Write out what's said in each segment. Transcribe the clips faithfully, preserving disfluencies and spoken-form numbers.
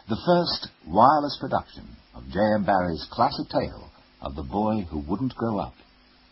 the first wireless production of J M Barrie's classic tale of The Boy Who Wouldn't Grow Up.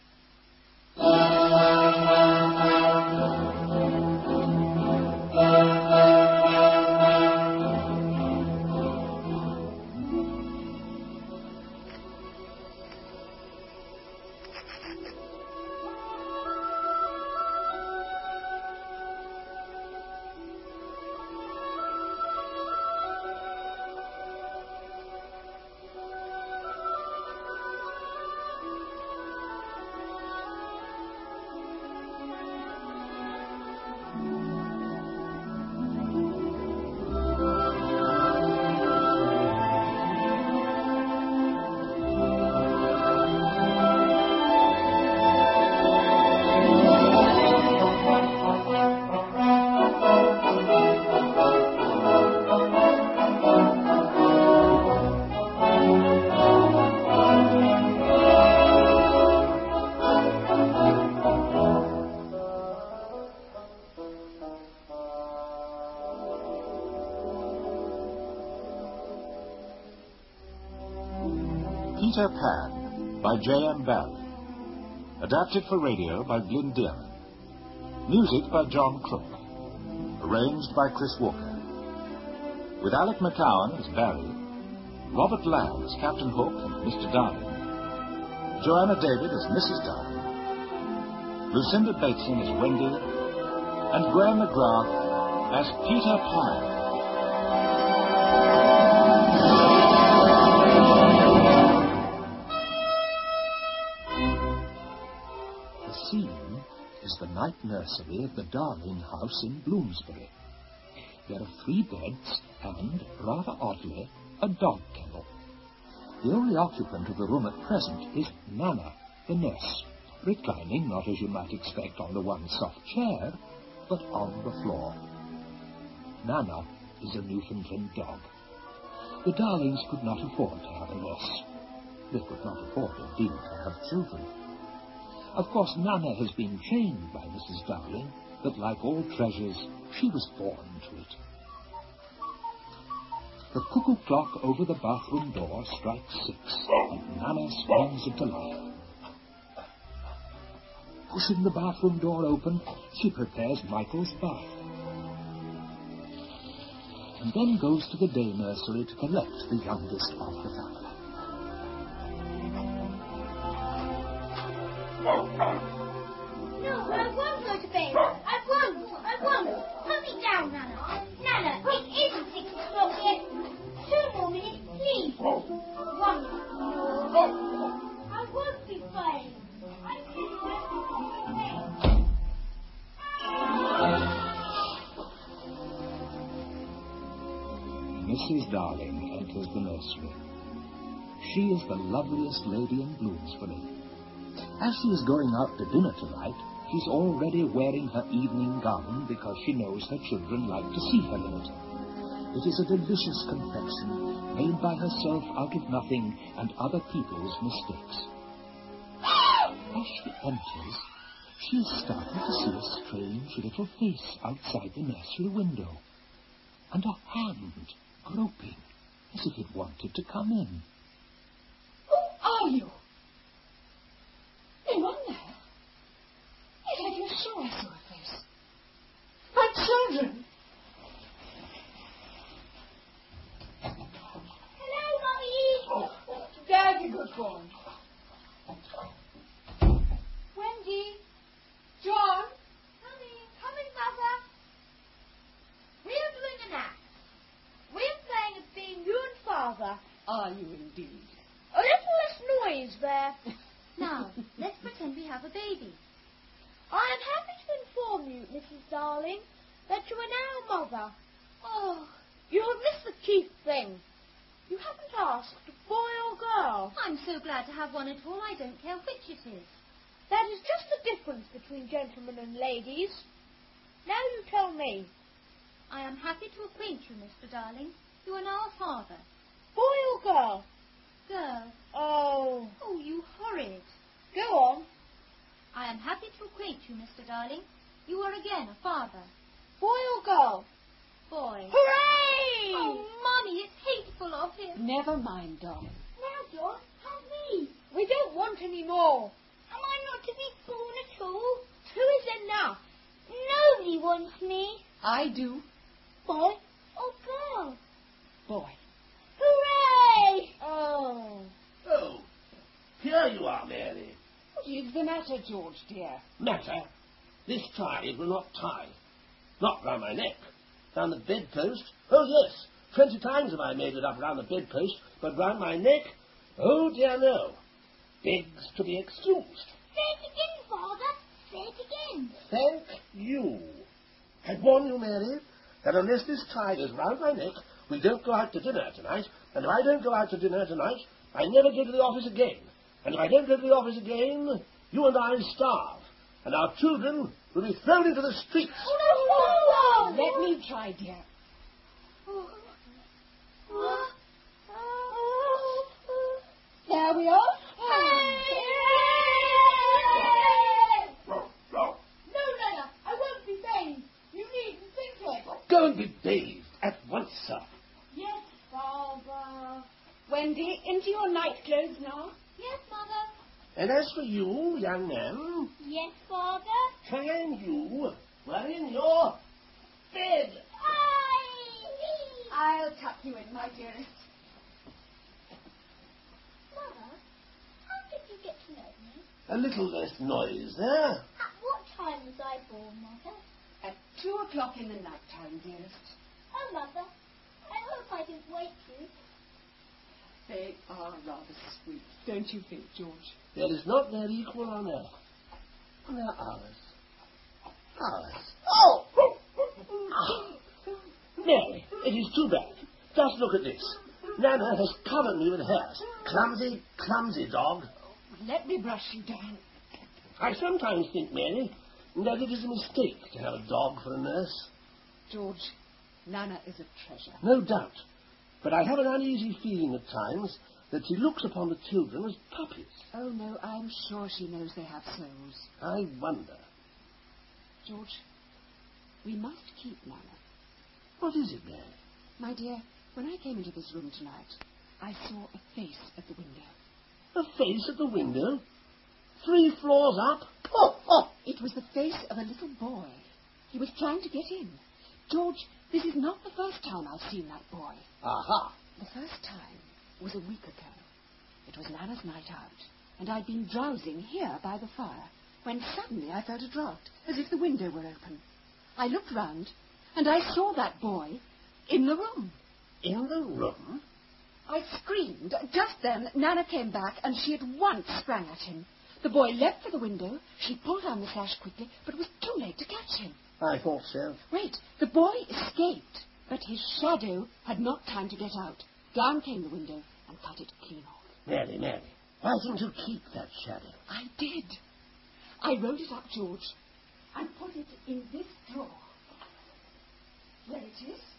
Peter Pan by J M Barrie. Adapted for radio by Glyn Dearman. Music by John Crook. Arranged by Chris Walker. With Alec McCowan as Barrie, Robert Lamb as Captain Hook and Mister Darling, Joanna David as Missus Darling, Lucinda Bateson as Wendy, and Graham McGrath as Peter Pan. The scene is the night nursery of the Darling house in Bloomsbury. There are three beds and, rather oddly, a dog kennel. The only occupant of the room at present is Nana, the nurse, reclining not as you might expect on the one soft chair, but on the floor. Nana is a Newfoundland dog. The Darlings could not afford to have a nurse. They could not afford, indeed, to have children. Of course, Nana has been trained by Missus Darling, but like all treasures, she was born to it. The cuckoo clock over the bathroom door strikes six, and Nana springs into life. Pushing the bathroom door open, she prepares Michael's bath, and then goes to the day nursery to collect the youngest of the family. No, I won't go to bed. I won't. I won't. Put me down, Nana. Nana, it isn't six o'clock yet. Two more minutes, please. One. No. I won't be playing. I think I won't be playing. Missus Darling enters the nursery. She is the loveliest lady in Bloomsbury. As she is going out to dinner tonight, she's already wearing her evening gown because she knows her children like to see her in it. It is a delicious confection made by herself out of nothing and other people's mistakes. As she enters, she is startled to see a strange little face outside the nursery window, and a hand groping as if it wanted to come in. Who are you? Anyone there? Yes, I do sure I saw a face. My children! Hello, Mummy! Oh, very good boy. Wendy! John! Mummy, coming, Mother. We're doing an act. We're playing at being you and Father. Are you indeed? A little less noise there. Now, let's pretend we have a baby. I am happy to inform you, Missus Darling, that you are now a mother. Oh, you have missed the chief thing. You haven't asked, boy or girl. I'm so glad to have one at all, I don't care which it is. That is just the difference between gentlemen and ladies. Now you tell me. I am happy to acquaint you, Mister Darling. You are now a father. Boy or girl? Girl. Oh. Oh, you horrid. Go on. I am happy to acquaint you, Mister Darling. You are again a father. Boy or girl? Boy. Hooray! Oh, Mommy, it's Never mind, darling. Now, John, have me. We don't want any more. Am I not to be born at all? Two is enough. Nobody wants me. I do. Boy or girl? Boy. Hooray! Oh. Oh, here you are, Mary. What is the matter, George, dear? Matter? This tie it will not tie. Not round my neck. Round the bedpost? Oh, yes. Twenty times have I made it up round the bedpost, but round my neck? Oh, dear, no. Begs to be excused. Say it again, Father. Say it again. Thank you. I warn you, Mary, that unless this tie is round my neck, we don't go out to dinner tonight, and if I don't go out to dinner tonight, I never go to the office again. And if I don't go to the office again, you and I starve, and our children will be thrown into the streets. Oh, no, no, no. Let me try, dear. There we are. No, Nana, I won't be bathed. You needn't think it. Go and be bathed at once, sir. Yes, Father. Wendy, into your night clothes now. Yes, Mother. And as for you, young man, Yes, Father. try and you were in your bed. Aye. I'll tuck you in, my dearest. Mother, how did you get to know me? A little less noise there. At what time was I born, Mother? At two o'clock in the night time, dearest. Oh, Mother, I hope I didn't wake you. They are rather sweet, don't you think, George? There is not their equal on earth. And they're ours. Ours. Oh! Ah. Mary, it is too bad. Just look at this. Nana has covered me with hairs. Clumsy, clumsy dog. Let me brush you down. I sometimes think, Mary, that it is a mistake to have a dog for a nurse. George, Nana is a treasure. No doubt. But I have an uneasy feeling at times that she looks upon the children as puppies. Oh, no, I'm sure she knows they have souls. I wonder. George, we must keep Nana. What is it, Mary? My dear, when I came into this room tonight, I saw a face at the window. A face at the window? Three floors up? Oh, oh. It was the face of a little boy. He was trying to get in. George, this is not the first time I've seen that boy. Aha. The first time was a week ago. It was Nana's night out, and I'd been drowsing here by the fire, when suddenly I felt a draught, as if the window were open. I looked round, and I saw that boy in the room. In the room? I screamed. Just then, Nana came back, and she at once sprang at him. The boy leapt for the window. She pulled down the sash quickly, but it was too late to catch him. I thought so. Wait, the boy escaped, but his shadow had not time to get out. Down came the window and cut it clean off. Mary, Mary, why didn't you keep that shadow? I did. I rolled it up, George, and put it in this drawer. There it is.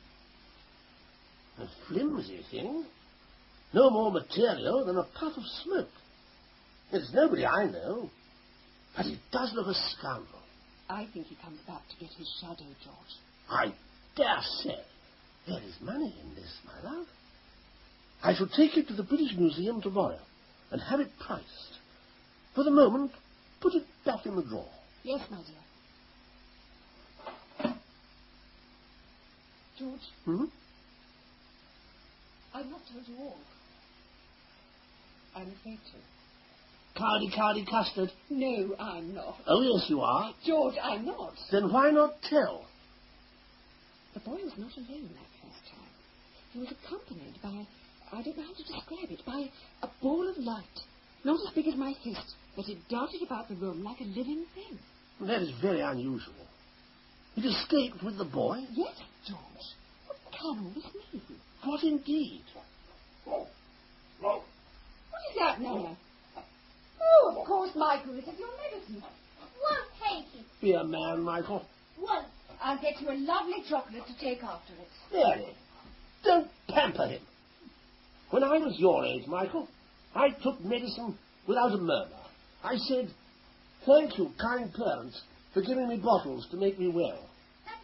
A flimsy thing. No more material than a puff of smoke. It's nobody I know. But it does look a scoundrel. I think he comes back to get his shadow, George. I dare say. There is money in this, my love. I shall take it to the British Museum tomorrow and have it priced. For the moment, put it back in the drawer. Yes, my dear. George, Hmm? I've not told you all. I'm afraid to. Cardy, cardy, custard. No, I'm not. Oh, yes, you are. George, I'm not. Then why not tell? The boy was not alone that first time. He was accompanied by, I don't know how to describe it, by a ball of light. Not as big as my fist, but it darted about the room like a living thing. That is very unusual. It escaped with the boy? Yes, George. What can all this mean? What indeed? What is that, Nana? Oh, of course, Michael, it is your medicine. Won't take it. Be a man, Michael. Won't. I'll get you a lovely chocolate to take after it. Mary, don't pamper him. When I was your age, Michael, I took medicine without a murmur. I said, thank you, kind parents, for giving me bottles to make me well. That's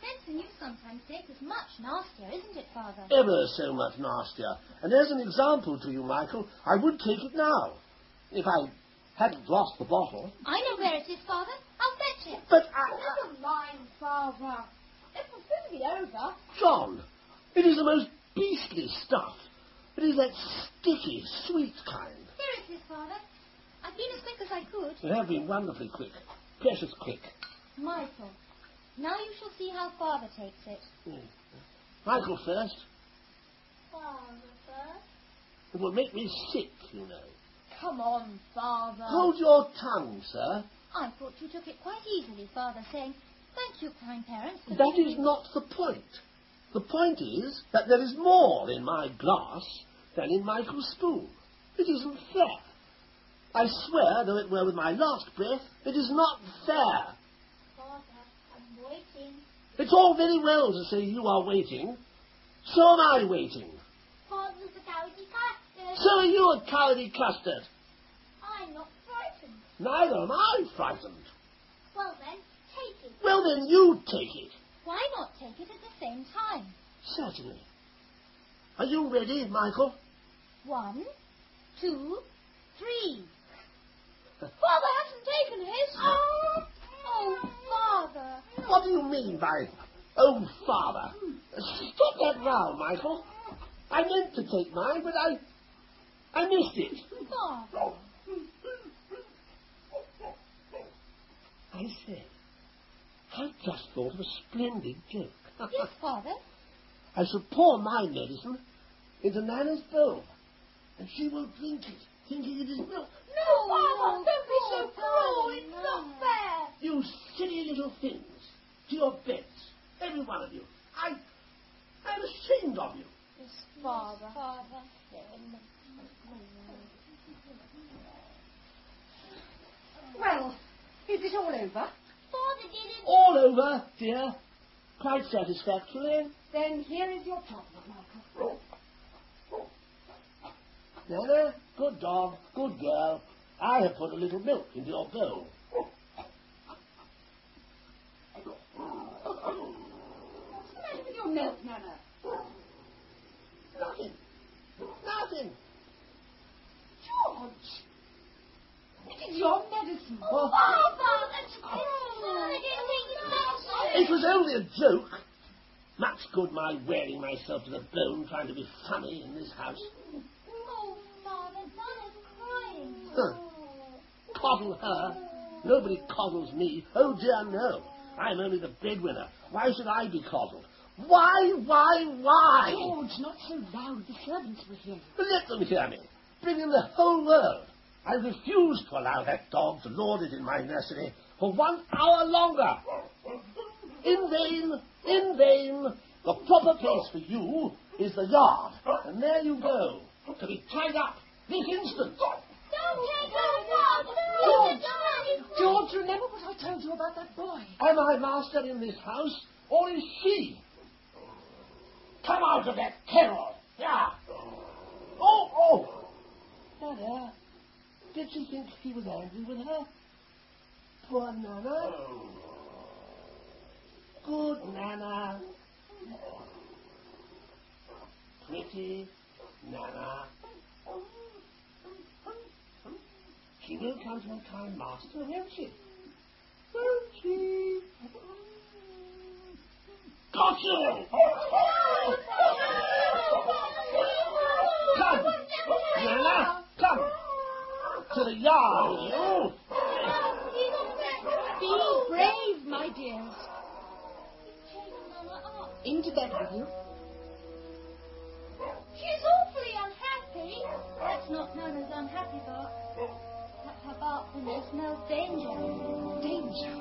medicine you sometimes take is much nastier, isn't it, Father? Ever so much nastier. And as an example to you, Michael, I would take it now. If I hadn't lost the bottle. I know where it is, Father. I'll fetch it. But I... Never mind, Father. It will soon be over. John, it is the most beastly stuff. It is that sticky, sweet kind. Here it is, Father. I've been as quick as I could. You have been wonderfully quick. Precious quick. Michael, now you shall see how Father takes it. Mm. Michael first. Father first. It will make me sick, you know. Come on, Father. Hold your tongue, sir. I thought you took it quite easily, Father, saying, "Thank you, kind parents." for That giving is me-" not the point. The point is that there is more in my glass than in Michael's spoon. It isn't fair. I swear, though it were with my last breath, it is not fair. Father, I'm waiting. It's all very well to say you are waiting. So am I waiting. Father's a cowardly custard. So are you a cowardly custard. I'm not frightened. Neither am I frightened. Well then, take it. Well then, you take it. Why not take it at the same time? Certainly. Are you ready, Michael? One, two, three. Father hasn't taken his. Oh, oh, Father. What do you mean by, oh, Father? Stop that row, Michael. I meant to take mine, but I... I missed it. Father. I say, I've just thought of a splendid joke. Yes, Father. I shall pour my medicine into Nana's bowl, and she will drink it, thinking it is milk. No, Father, no, don't be so no, cruel. darling, It's no. not fair. You silly little things. To your beds, every one of you. I... I'm ashamed of you. Yes, Father. Father. Well, is it all over? Father didn't. All over, dear. Quite satisfactory. Then here is your chocolate, Michael. Nana, good dog, good girl. I have put a little milk into your bowl. What's the matter with your milk, Nana? Nothing. Nothing. George! It is your medicine. Oh, Father, that's cruel. I didn't think you It was only a joke. Much good my wearing myself to the bone trying to be funny in this house. Oh, Father, Donna's crying. Huh. Coddle her. Nobody coddles me. Oh dear, no. I'm only the breadwinner. Why should I be coddled? Why, why, why? George, not so loud. The servants will hear you. Let them hear me. Bring in the whole world. I refuse to allow that dog to lord it in my nursery for one hour longer. In vain, in vain. The proper place for you is the yard. And there you go, to be tied up this instant. Don't take her, Father. George! Daddy. George, remember what I told you about that boy? Am I master in this house, or is she? Come out of that kennel. Yeah. Oh, oh. Nana, did she think he was angry with her? Poor Nana. Good Nana. Pretty Nana. She will come to her kind master, won't she? Won't she? Got you! Come! Nana, come! To the yard, you! Be brave, my dears. Into bed with you. She's awfully unhappy. That's not Nana's unhappy bark. That's her bark when she smells danger. Danger.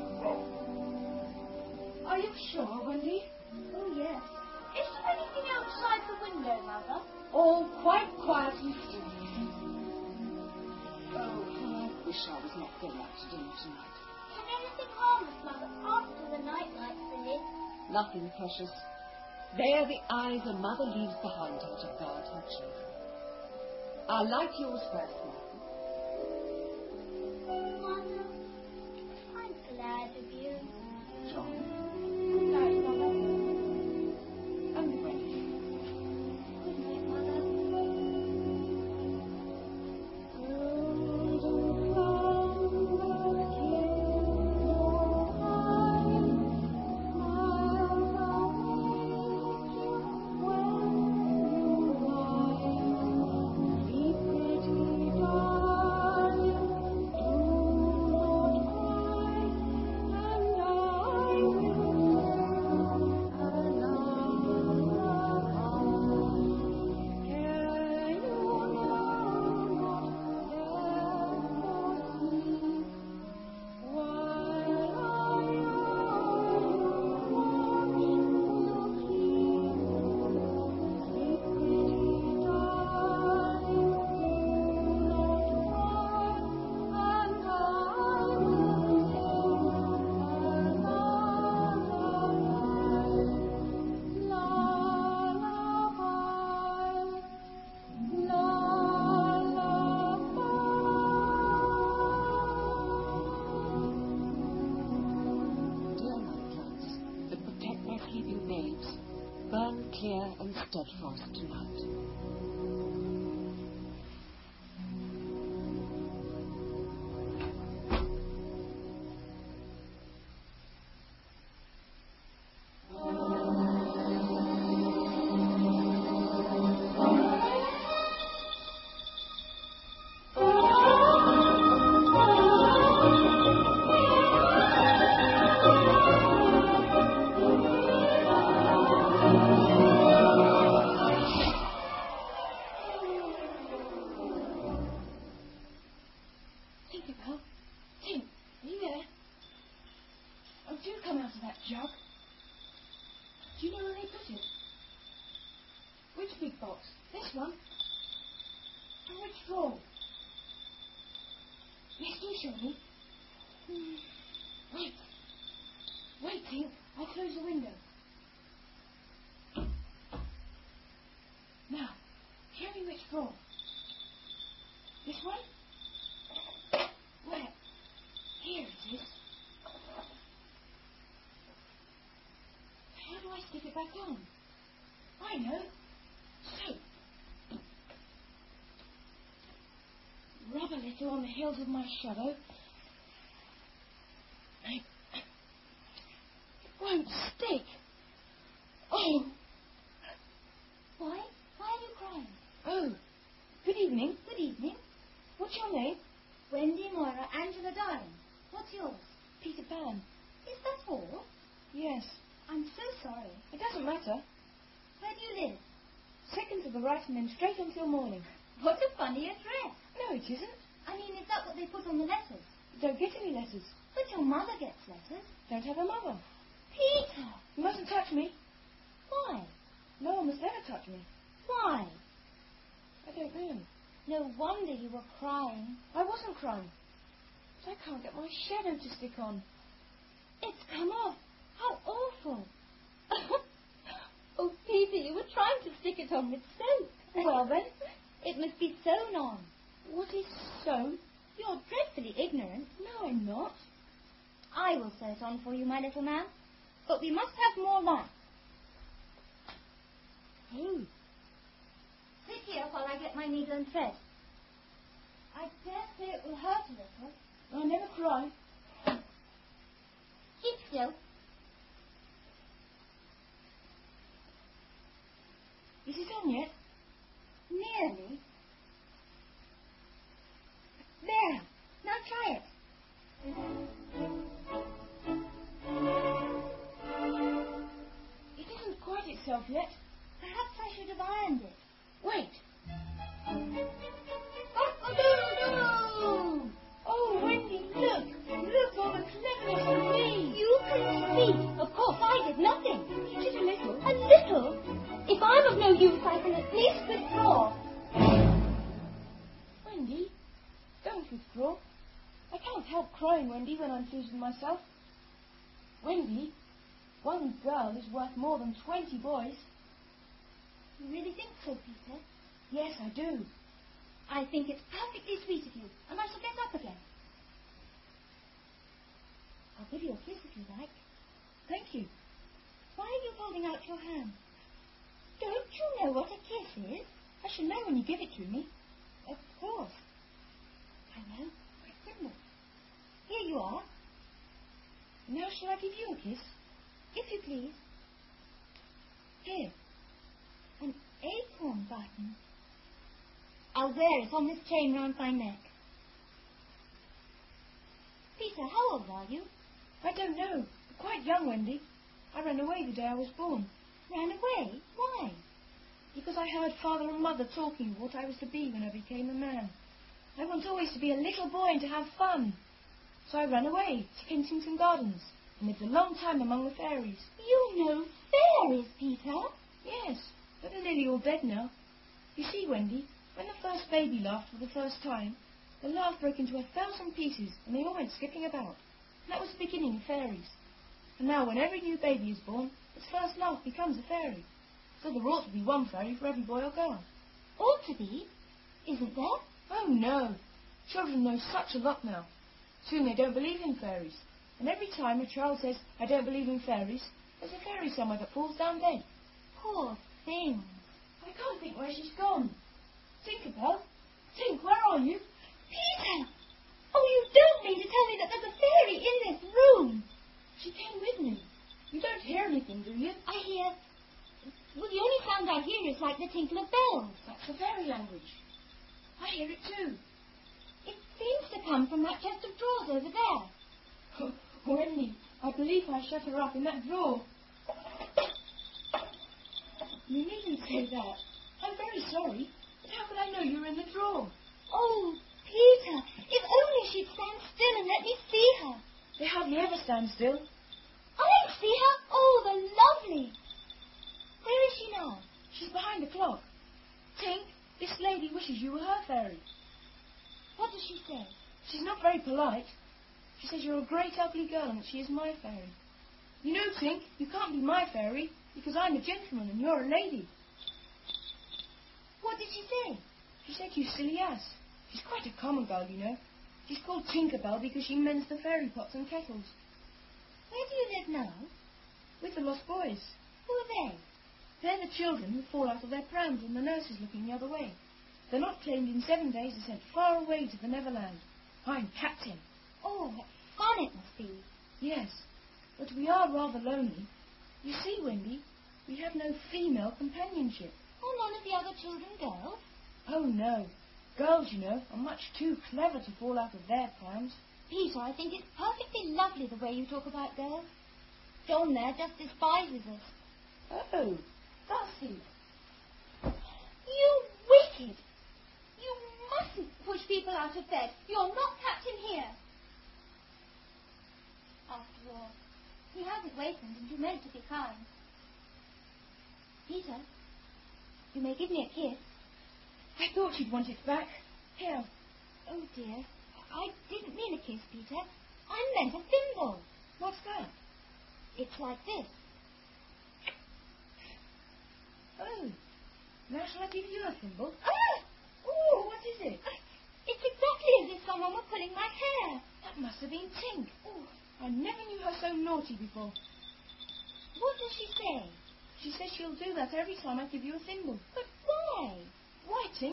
Are you sure, Wendy? Oh, yes. Is there anything outside the window, Mother? All quite quiet and still. Oh, how I wish I was not going out to dinner tonight. Can anything harm us, Mother, after the night lights are lit? Nothing, precious. They are the eyes a mother leaves behind her to guard her children. I'll light yours first, Michael. Mother, I'm glad of you. John. Good night, Mother. clear and steadfast tonight. Stick it back on. I know. So. Rub a little on the heels of my shadow. It won't stick. Oh. Why? Why are you crying? Oh. Good evening. Good evening. What's your name? Wendy Moira Angela Darling. What's yours? Peter Pan. Is that all? Yes. I'm so sorry. It doesn't matter. Where do you live? Second to the right and then straight until morning. What a funny address. No, it isn't. I mean, is that what they put on the letters? Don't get any letters. But your mother gets letters. Don't have a mother. Peter! You mustn't touch me. Why? No one must ever touch me. Why? I don't know. No wonder you were crying. I wasn't crying. But I can't get my shadow to stick on. It's come off. How awful. Oh, Peter, you were trying to stick it on with soap. Well, then? It must be sewn on. What is sewn? You're dreadfully ignorant. No, I'm not. I will sew it on for you, my little man. But we must have more light. Oh. Sit here while I get my needle and thread. I dare say it will hurt a little. I never cry. Keep still. Is it on yet? Nearly. There. Now try it. It isn't quite itself yet. Perhaps I should have ironed it. Wait. Oh, Oh, Wendy, look. Look, all the cleverness of me. you can speak. Of course, I did nothing. You did a little. A little? If I'm of no use, I can at least withdraw. Wendy, don't withdraw. I can't help crying, Wendy, when I'm pleased with myself. Wendy, one girl is worth more than twenty boys. You really think so, Peter? Yes, I do. I think it's perfectly sweet of you, and I shall get up again. I'll give you a kiss if you like. Thank you. Why are you holding out your hand? Don't you know what a kiss is? I shall know when you give it to me. Of course. I know. Quite simple. Here you are. Now shall I give you a kiss? If you please. Here. An acorn button. I'll wear it on this chain round my neck. Peter, how old are you? I don't know. Quite young, Wendy. I ran away the day I was born. Ran away? Why? Because I heard Father and Mother talking of what I was to be when I became a man. I want always to be a little boy and to have fun. So I ran away to Kensington Gardens and lived a long time among the fairies. You know fairies, Peter? Yes, but they're nearly all dead now. You see, Wendy, when the first baby laughed for the first time, the laugh broke into a thousand pieces and they all went skipping about. And that was the beginning of fairies. And now when every new baby is born, its first laugh becomes a fairy. So there ought to be one fairy for every boy or girl. Ought to be? Isn't there? Oh, no. Children know such a lot now. Soon they don't believe in fairies. And every time a child says, I don't believe in fairies, there's a fairy somewhere that falls down dead. Poor things. I can't think where she's gone. Tinkerbell? Tink, where are you? Peter! Oh, you don't mean to tell me that there's a fairy in this room? She came with me. You don't hear anything, do you? I hear... Well, the only sound I hear is like the tinkle of bells. That's the fairy language. I hear it too. It seems to come from that chest of drawers over there. Wendy, I believe I shut her up in that drawer. You needn't say that. I'm very sorry. But how could I know you were in the drawer? Oh, Peter, if only she'd stand still and let me see her. They hardly ever stand still. I see her. Oh, the lovely. Where is she now? She's behind the clock. Tink, this lady wishes you were her fairy. What does she say? She's not very polite. She says you're a great ugly girl and that she is my fairy. You know, Tink, you can't be my fairy because I'm a gentleman and you're a lady. What did she say? She said you silly ass. She's quite a common girl, you know. She's called Tinkerbell because she mends the fairy pots and kettles. Where do you live now? With the lost boys. Who are they? They're the children who fall out of their prams and the nurse is looking the other way. They're not claimed in seven days and sent far away to the Neverland. I'm captain. Oh, what fun it must be. Yes, but we are rather lonely. You see, Wendy, we have no female companionship. Oh, none of the other children girls? Oh, no. Girls, you know, are much too clever to fall out of their prams. Peter, I think it's perfectly lovely the way you talk about girls. John there just despises us. Oh, does he? You wicked! You mustn't push people out of bed. You're not captain here. After all, he hasn't wakened and you meant to be kind. Peter, you may give me a kiss. I thought you'd want it back. Here. Oh, dear. I didn't mean a kiss, Peter. I meant a thimble. What's that? It's like this. Oh, now shall I give you a thimble? Ah! Oh, what is it? It's exactly as if someone were pulling my hair. That must have been Tink. Oh, I never knew her so naughty before. What does she say? She says she'll do that every time I give you a thimble. But why? Why, Tink?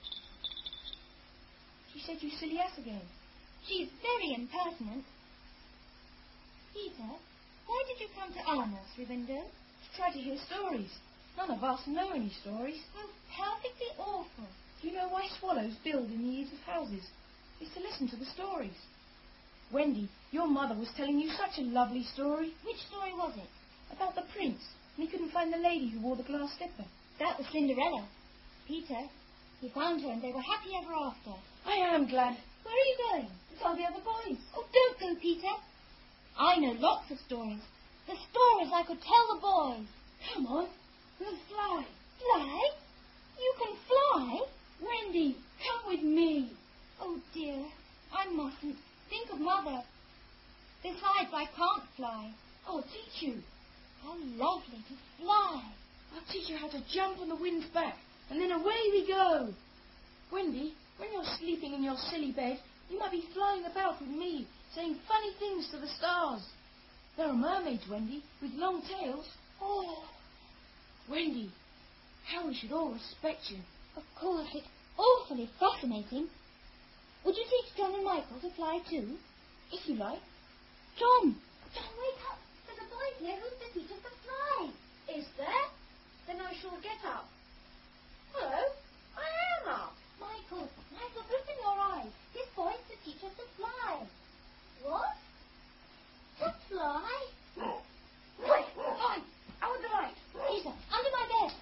She said you silly ass again. She's very impertinent. Peter, why did you come to our nursery window? To try to hear stories. None of us know any stories. Oh, perfectly awful. Do you know why swallows build in the eaves of houses? It's to listen to the stories. Wendy, your mother was telling you such a lovely story. Which story was it? About the prince, and he couldn't find the lady who wore the glass slipper. That was Cinderella. Peter, he found her and they were happy ever after. I am glad. Where are you going? To tell the other boys. Oh, don't go, Peter. I know lots of stories. The stories I could tell the boys. Come on, we'll fly. Fly? You can fly? Wendy, come with me. Oh, dear, I mustn't. Think of Mother. Besides, I can't fly. I'll teach you. How lovely to fly. I'll teach you how to jump on the wind's back, and then away we go. Wendy, when you're sleeping in your silly bed, you might be flying about with me, saying funny things to the stars. There are mermaids, Wendy, with long tails. Oh, Wendy, how we should all respect you. of course, it's awfully fascinating. Would you teach John and Michael to fly too? If you like. John! John, wake up! There's a boy here who's to teach us to fly. Is there? Then I shall get up. Hello, I am up. Michael, Michael, open your eyes. This boy's to teach us to fly. What? To fly? Quick, hide! I want the light. Peter, under my bed.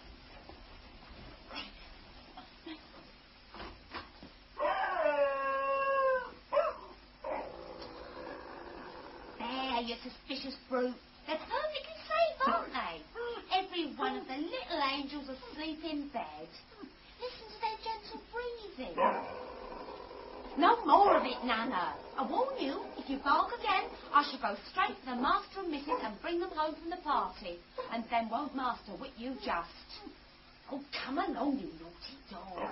There, you suspicious brute. They're perfectly safe, aren't they? Every one of the little angels asleep in bed. Listen to their gentle breathing. No more of it, Nana. I warn you, if you bark again, I shall go straight to the master and missus and bring them home from the party. And then won't master whip you just. Oh, come along, you naughty dog.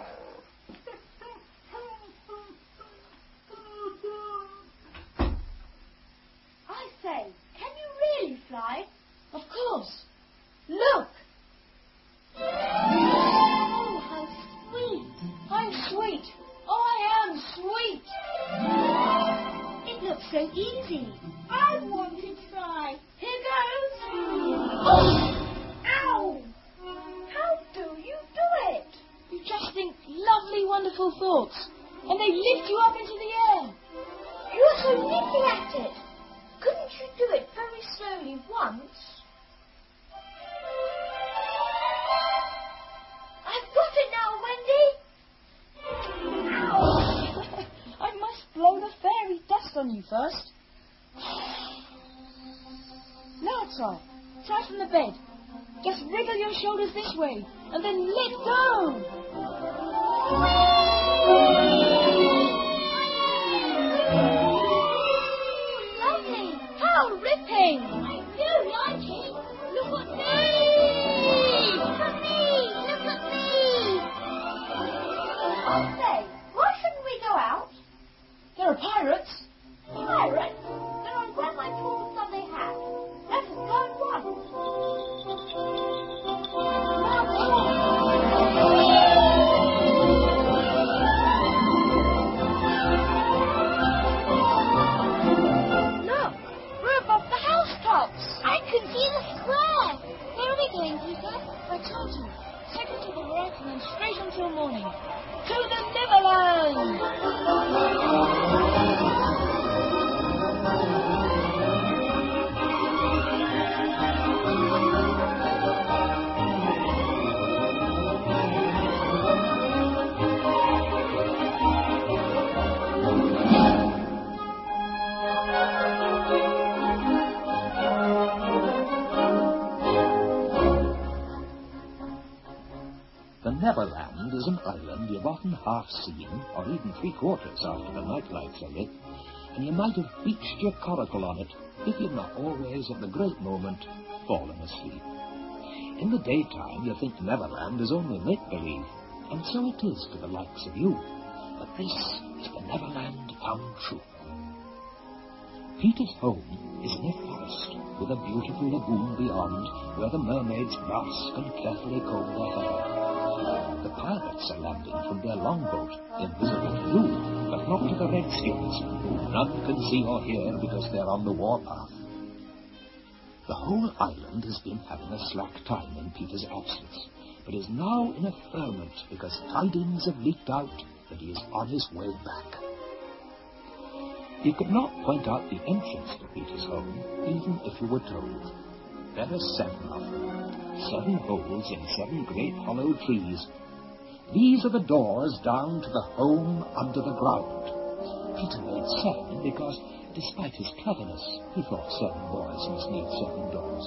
I say, can you really fly? Of course. Look! wonderful thoughts, and they lift you up into the air. You're so nippy at it. Couldn't you do it very slowly once? I've got it now, Wendy. Ow. I must blow the fairy dust on you first. Now try. Try from the bed. Just wriggle your shoulders this way, and then let go. Lovely. How ripping! I do like it. Look at me. Look at me. Look at me. I say, why shouldn't we go out? There are pirates. Pirates? Then I'll grab my tall Sunday hat. Let us go at once. Look, we're above the housetops. I can see the square. Where are we going, Peter? I told you. Second to the right and then straight until morning. To the Neverland! The Neverland is an island you've often half seen, or even three-quarters after the night lights are lit, and you might have beached your coracle on it if you'd not always, at the great moment, fallen asleep. In the daytime, you think Neverland is only make-believe, and so it is to the likes of you. But this is the Neverland come true. Peter's home is in a forest, with a beautiful lagoon beyond, where the mermaids bask and carefully comb their hair. The pirates are landing from their longboat, invisible to you, but not to the redskins, who none can see or hear because they're on the warpath. The whole island has been having a slack time in Peter's absence, but is now in a ferment because tidings have leaked out that he is on his way back. You could not point out the entrance to Peter's home, even if you were told. There are seven of them, seven holes in seven great hollow trees. These are the doors down to the home under the ground. Peter made seven because, despite his cleverness, he thought seven boys must need seven doors.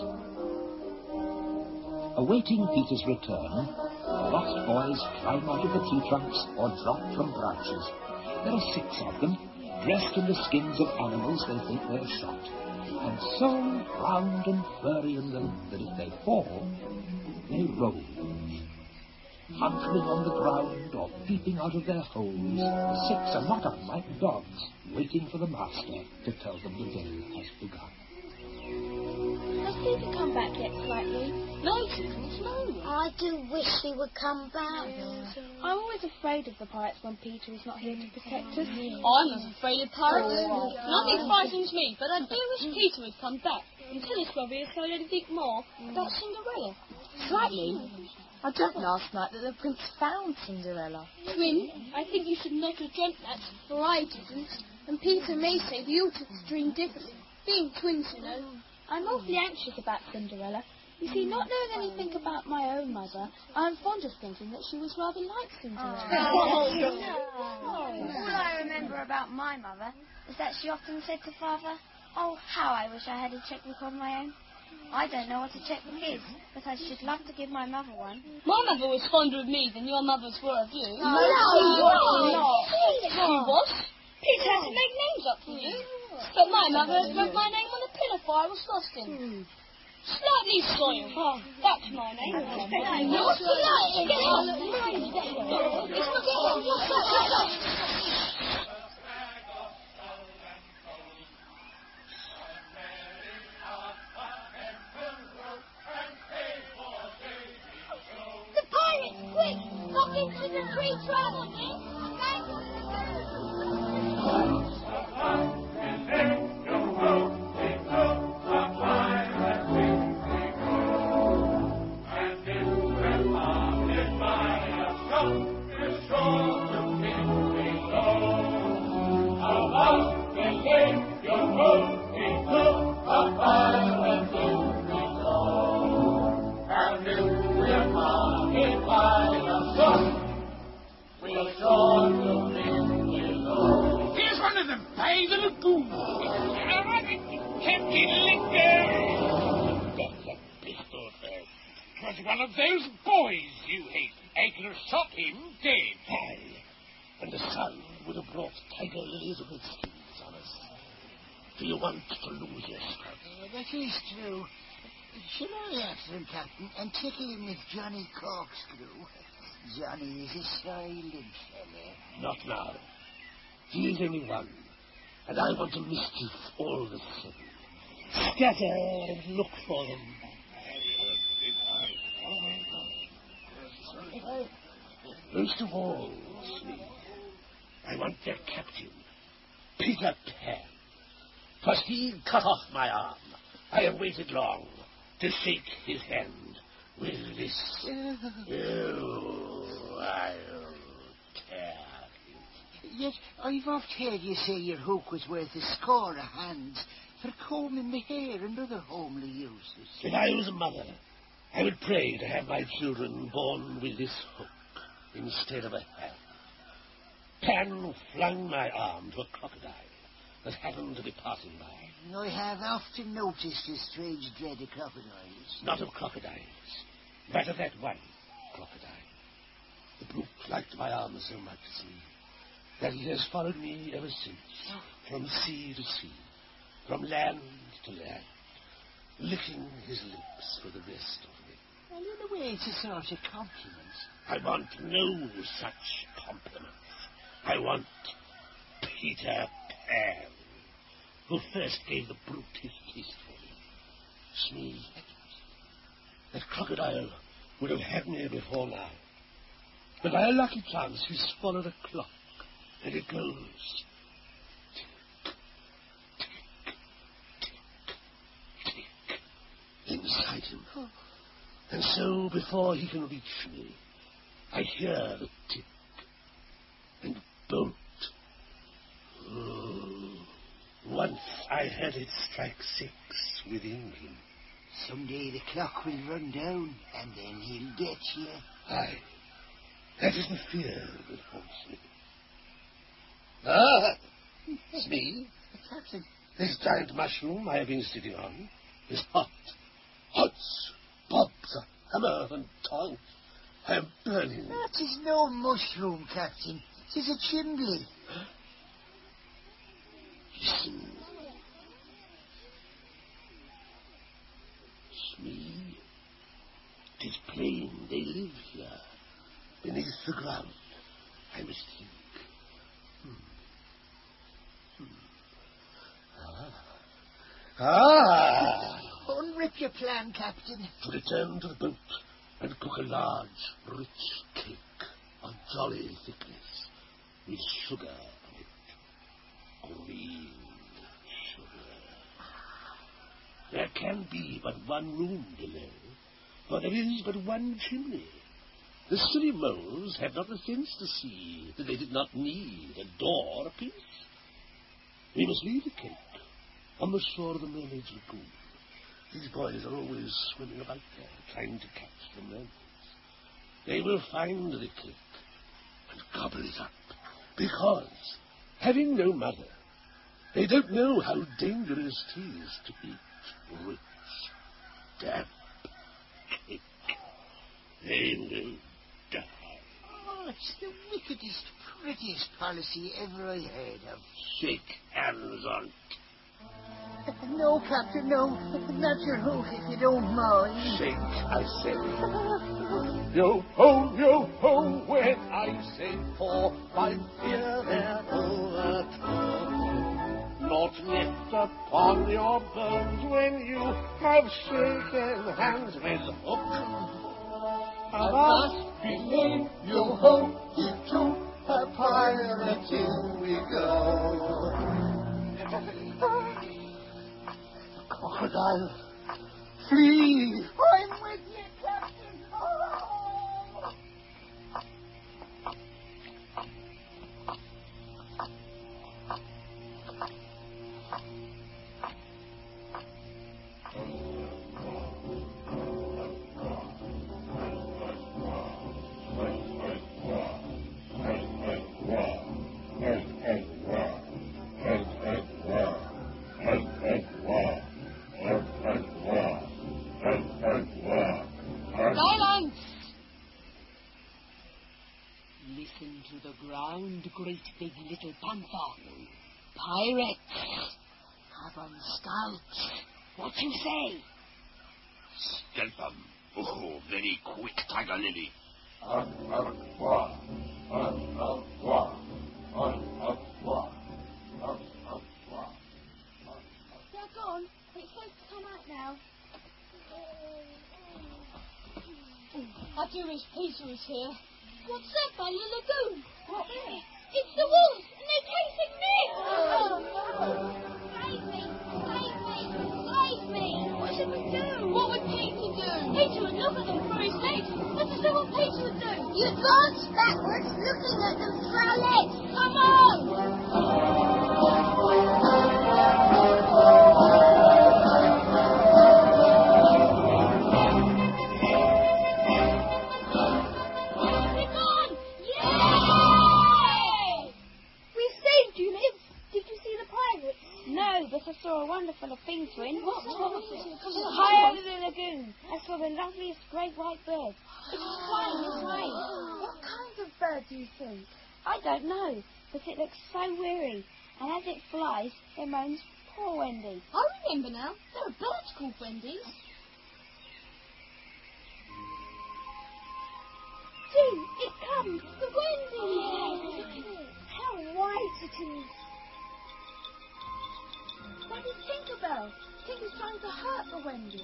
Awaiting Peter's return, the lost boys climb out of the tree trunks or drop from branches. There are six of them, dressed in the skins of animals they think they've shot, and so round and furry in them that if they fall, they roll. Huddling on the ground or peeping out of their holes, the six are not unlike dogs, waiting for the master to tell them the day has begun. Has Peter come back yet, Slightly? No, Susan, no. I do wish he would come back. I'm always afraid of the pirates when Peter is not here to protect us. I'm not afraid of pirates. Nothing frightens me, but I do wish Peter would come back and tell us whether he has heard anything more about Cinderella. Slightly. I dreamt last night that the prince found Cinderella. Twin, I think you should not have dreamt that, for I didn't. And Peter may say we all took the dream differently, being twins, you know. I'm awfully anxious about Cinderella. You see, not knowing anything about my own mother, I'm fond of thinking that she was rather like Cinderella. Oh. All I remember about my mother is that she often said to Father, "Oh, how I wish I had a checkbook of my own. I don't know what a checkbook is, but I should love to give my mother one." My mother was fonder of me than your mothers were of you. No, she was. She was. Peter had to make names up for you. But my mother had wrote my name on a pinafore I was lost in. Slightly soiled. Oh, that's my name. What's the name? Get up. The pirates, quick! Lock into the tree trunk! dead. Aye, and the sun would have brought tiger lilies of its skins on us. Do you want to lose your strength? Uh, that is true. Shall I answer him, Captain, and tickle him with Johnny Corkscrew? Johnny is a silent fellow. Not now. He is only one, and I want to mischief all the seven. Scatter and look for them. Most of all, Smee, I want their captain, Peter Pan. 'Twas he cut off my arm. I have waited long to shake his hand with this. Oh, I'll tear him. Yet I've oft heard you say your hook was worth a score of hands for combing the hair and other homely uses. If I was a mother, I would pray to have my children born with this hook instead of a hand. Pan flung my arm to a crocodile that happened to be passing by. I have often noticed a strange dread of crocodiles. Not of crocodiles, but of that one crocodile. The brute liked my arm so much, see, that he has followed me ever since, from sea to sea, from land to land, licking his lips for the rest of me. Well, in a way, it's a sort of compliment. I want no such compliments. I want Peter Pan, who first gave the brute his taste for me. Smee, that crocodile would have had me before now. But by a lucky chance he swallowed a clock, and it goes tick, tick, tick, tick inside him. And so before he can reach me, I hear the tick and bolt. Oh, once I heard it strike six within him. Someday the clock will run down, and then he'll get you. Aye, that is the fear that haunts me. Ah, Smee, Captain. This giant mushroom I have been sitting on is hot. Hot, bobs, a hammer and tongs. I am burning. That is no mushroom, Captain. It is a chimbley. Listen. Smee, it is plain they live here, beneath the ground. I must think. Hmm. Hmm. Ah. Ah! Unrip your plan, Captain. To return to the boat and cook a large, rich cake of jolly thickness, with sugar on it. Green sugar. There can be but one room below, for there is but one chimney. The silly moles had not the sense to see that they did not need a door apiece. We must leave the cake on the shore of the Mermaid's Lagoon. These boys are always swimming about there, trying to catch the mermaids. They will find the cake and gobble it up, because, having no mother, they don't know how dangerous it is to eat rich, damp cake. They will die. Oh, it's the wickedest, prettiest policy ever I heard of. Shake hands on it. No, Captain, no. Not your hook, if you don't mind. Shake, I said. Yo ho, yo ho, when I say for, I fear they're overthrown. Not lift upon your bones when you have shaken hands with hook. I must believe yo ho, you to a pirate till we go. Crocodile, flee! I'm with you, Captain. Oh. Wow. Listen to the ground, great big little panther. Pirates. Have 'em scalped. What you say? Scalp 'em. Oh, very quick, Tiger Lily. Up, up, wah. Up, up, wah. Up, up, wah. Up, up, wah. They're gone. It's safe to come out now. I do wish Peter was here. What's that by the lagoon? What? It's the wolves, and they're chasing Nick! Save me! Save me! Save me! What should we do? What would Peter do? Peter would look at them through his legs. Let us know what Peter would do. You dance backwards looking at them through our legs. Come on! No, but I saw a wonderful thing, Twin. What? High over the lagoon, I saw the loveliest great white bird. It was flying this way. What kind of bird do you think? I don't know, but it looks so weary, and as it flies, it moans, "Poor Wendy." I remember now. There are birds called Wendy's. See, it comes, the Wendy! Yes. How white it is. That is Tinkerbell. Tink is trying to hurt the Wendy.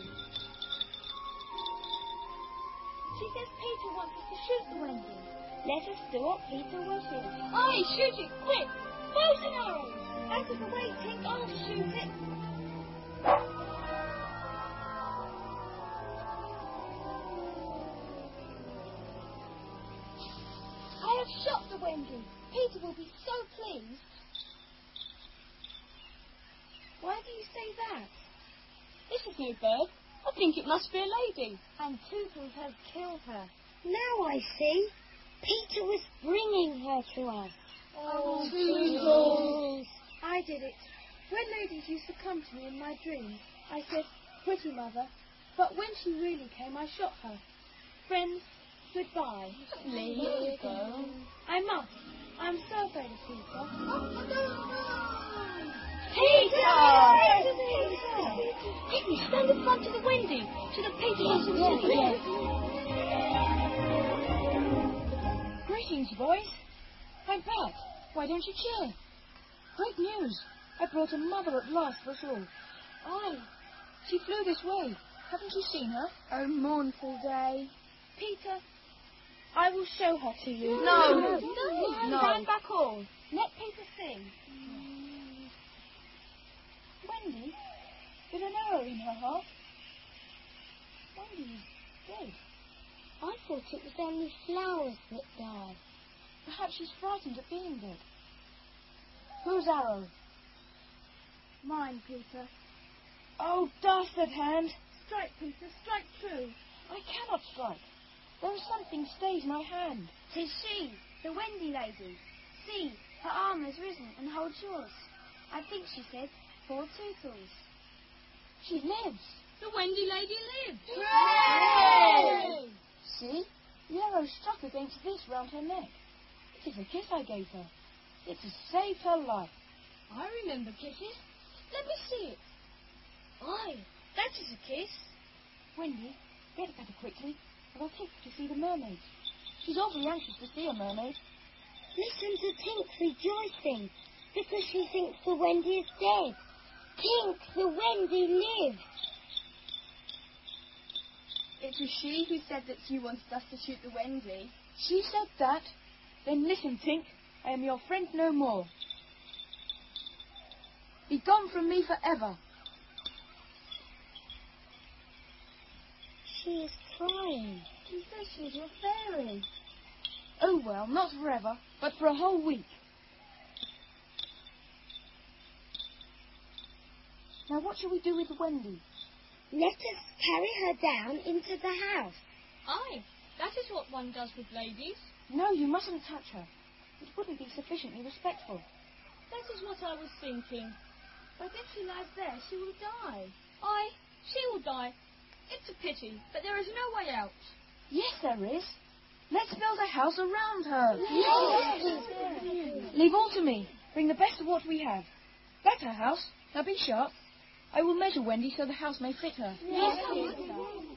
She says Peter wants us to shoot the Wendy. Let us do what Peter wishes. Aye, shoot it, quick! Bows and arrows! Out of the way, Tink. I'll shoot it. I have shot the Wendy. Peter will be so pleased. Why do you say that? This is no bird. I think it must be a lady. And Tootles has killed her. Now I see. Peter was bringing her to us. Oh, Tootles. I did it. When ladies used to come to me in my dreams, I said, "Pretty mother," but when she really came, I shot her. Friends, goodbye. Please go. I must. I'm so afraid of Peter. Peter! Peter! Quickly, stand in front of the Wendy, so that Peter doesn't see it. Greetings, boys. I'm back. Why don't you cheer? Great news. I brought a mother at last for us all. Aye, she flew this way. Haven't you seen her? Oh, mournful day. Peter, I will show her to you. No. No. No. No. Stand back all. Let Peter sing. Wendy, with an arrow in her heart. Wendy is dead. I thought it was only flowers that die. Perhaps she's frightened at being dead. Whose arrow? Mine, Peter. Oh, dastard hand! Strike, Peter, strike true. I cannot strike. There is something stays my hand. Tis she, the Wendy lady. See, her arm has risen and holds yours. I think she said, "For Tootles." She lives. The Wendy lady lives. Hooray! See? The arrow struck against this round her neck. It is a kiss I gave her. It has saved her life. I remember kisses. Let me see it. Aye, that is a kiss. Wendy, get better quickly, and I'll take you to see the mermaid. She's awfully anxious to see a mermaid. Listen to Tink rejoicing, because she thinks the Wendy is dead. Tink, the Wendy lives. It was she who said that she wanted us to shoot the Wendy. She said that? Then listen, Tink. I am your friend no more. Be gone from me forever. She is crying. She says she's your fairy. Oh, well, not forever, but for a whole week. Now, what shall we do with Wendy? Let us carry her down into the house. Aye, that is what one does with ladies. No, you mustn't touch her. It wouldn't be sufficiently respectful. That is what I was thinking. But if she lies there, she will die. Aye, she will die. It's a pity, but there is no way out. Yes, there is. Let's build a house around her. Yes! Leave all to me. Bring the best of what we have. That's our house. Now be sharp. I will measure Wendy so the house may fit her. Yes, Peter. John,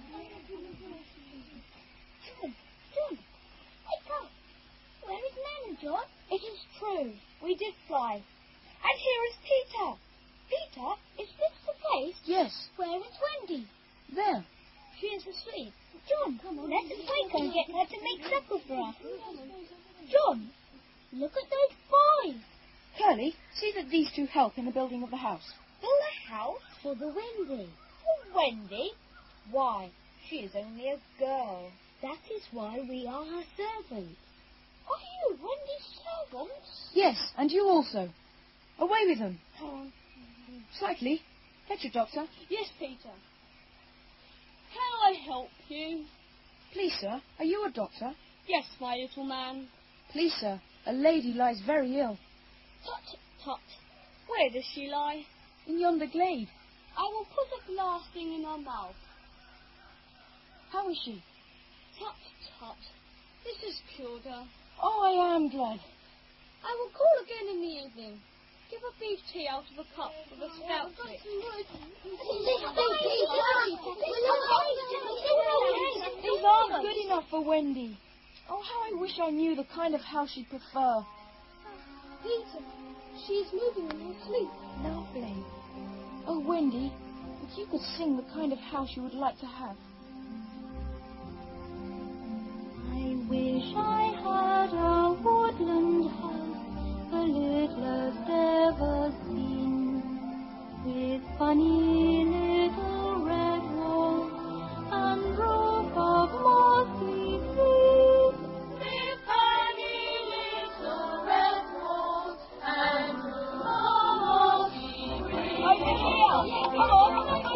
John, wake up. Where is Nan, John? It is true. We did fly. And here is Peter. Peter, is this the place? Yes. Where is Wendy? There. She is asleep. John, come on. Let us wake her and get her to make supper for us. John, look at those boys. Curly, see that these two help in the building of the house. Build a house? For the Wendy. For Wendy? Why, she is only a girl. That is why we are her servants. Are you Wendy's servants? Yes, and you also. Away with them. Oh. Slightly. Fetch your doctor. Yes, Peter. Can I help you? Please, sir, are you a doctor? Yes, my little man. Please, sir, a lady lies very ill. Tut, tut. Where does she lie? In yonder glade. I will put a glass thing in her mouth. How is she? Tut, tut. This has cured her. Oh, I am glad. I will call again in the evening. Give her beef tea out of a cup with a spout lip. These aren't good enough for Wendy. Oh, how I wish I knew the kind of house she'd prefer. Peter, she is moving in her sleep. Lovely. Oh, Wendy, if you could sing the kind of house you would like to have. I wish I had a woodland house, the littlest ever seen, with funny little red walls and roof of mossy green. With funny little red walls and roof of mossy green. Over here! Come on!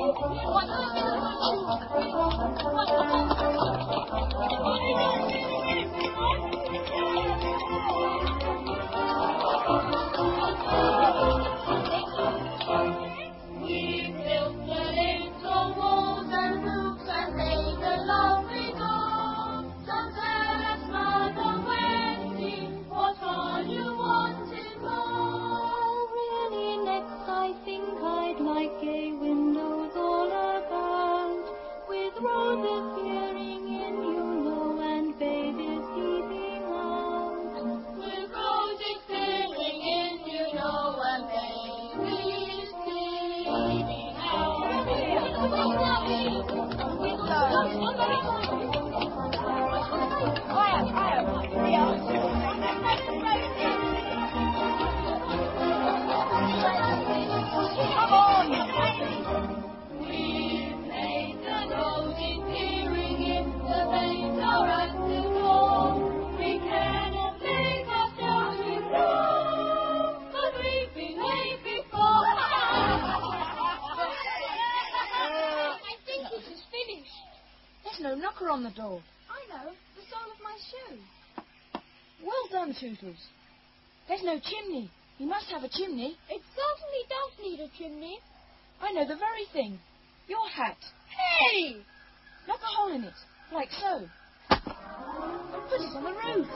On the door. I know, the sole of my shoe. Well done, Tootles. There's no chimney. You must have a chimney. It certainly does need a chimney. I know the very thing. Your hat. Hey! Knock a hole in it, like so. Put it on the roof.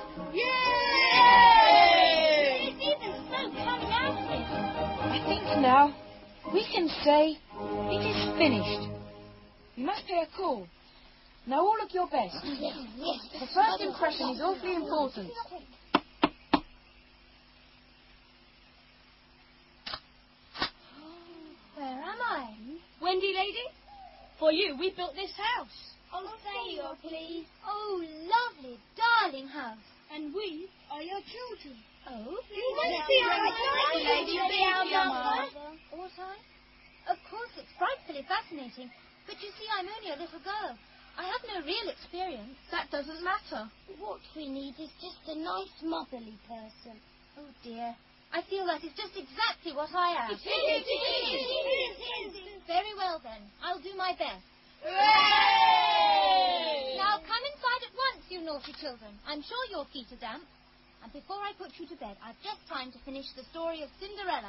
Yay! It's even smoke coming out of it. I think now we can say it is finished. You must pay a call. Now all look your best. Yes, yes. The first impression is awfully important. Where am I? Wendy, lady, for you we built this house. Oh, say you please. Oh, lovely, darling house. And we are your children. Oh, You must be our lady, lady, to be our mother. mother. Ought I? Of course, it's frightfully fascinating. But you see, I'm only a little girl. I have no real experience. That doesn't matter. What we need is just a nice motherly person. Oh, dear. I feel that is just exactly what I am. It is, it is, it is. Very well, then. I'll do my best. Hooray! Now, come inside at once, you naughty children. I'm sure your feet are damp. And before I put you to bed, I've just time to finish the story of Cinderella.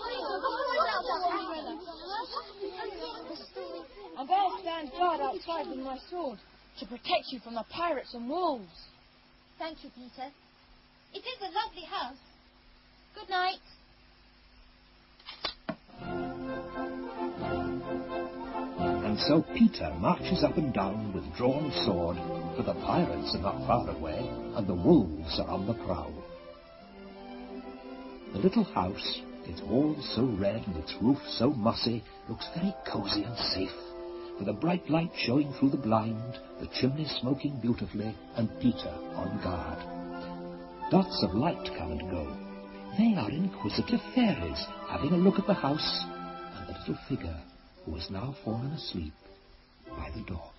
And there stand guard outside with my sword to protect you from the pirates and wolves. Thank you, Peter. It is a lovely house. Night. And so Peter marches up and down with drawn sword, for the pirates are not far away, and the wolves are on the prowl. The little house, its walls so red and its roof so mossy, looks very cosy and safe, with a bright light showing through the blind, the chimney smoking beautifully, and Peter on guard. Dots of light come and go. They are inquisitive fairies, having a look at the house, and the little figure who has now fallen asleep by the door.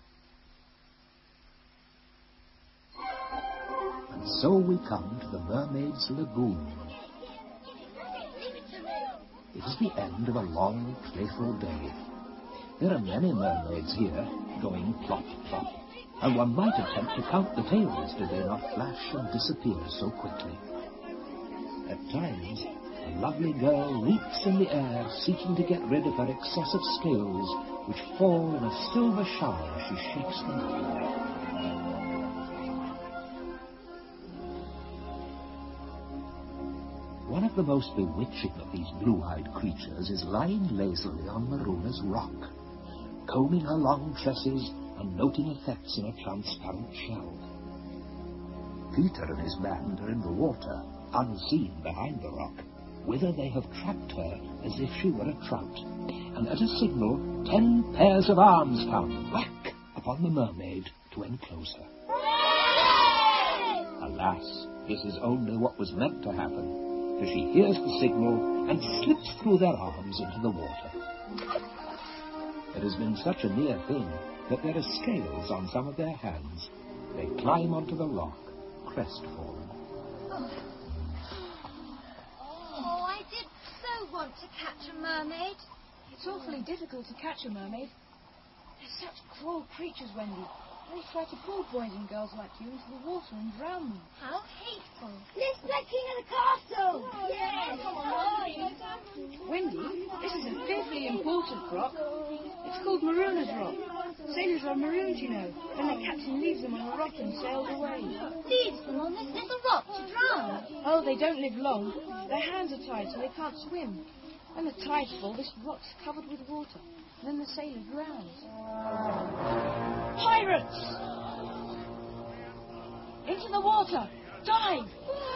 And so we come to the Mermaid's Lagoon. It is the end of a long, playful day. There are many mermaids here, going plop, plop, and one might attempt to count the tails did they not flash and disappear so quickly. At times, a lovely girl leaps in the air, seeking to get rid of her excessive scales, which fall in a silver shower as she shakes them up. One of the most bewitching of these blue-eyed creatures is lying lazily on Maruna's rock, combing her long tresses and noting effects in a transparent shell. Peter and his band are in the water, unseen behind the rock, whither they have trapped her as if she were a trout, and at a signal ten pairs of arms come, whack, upon the mermaid to enclose her. Alas, this is only what was meant to happen, for she hears the signal and slips through their arms into the water. It has been such a near thing that there are scales on some of their hands. They climb onto the rock, crestfallen. Oh, I did so want to catch a mermaid. It's awfully difficult to catch a mermaid. They're such cruel creatures, Wendy. They try to pull boys and girls like you into the water and drown them. How hateful. Let's play King of the Castle. Oh, yes. Come on. Wendy, this is a fearfully important rock. It's called Maruna's Rock. Sailors are marooned, you know, and their captain leaves them on a rock and sails away. Leaves them on this little rock to drown? Oh, they don't live long. Their hands are tied so they can't swim. When the tide's full, this rock's covered with water. And then the sailor drowns. Pirates! Into the water! Dive!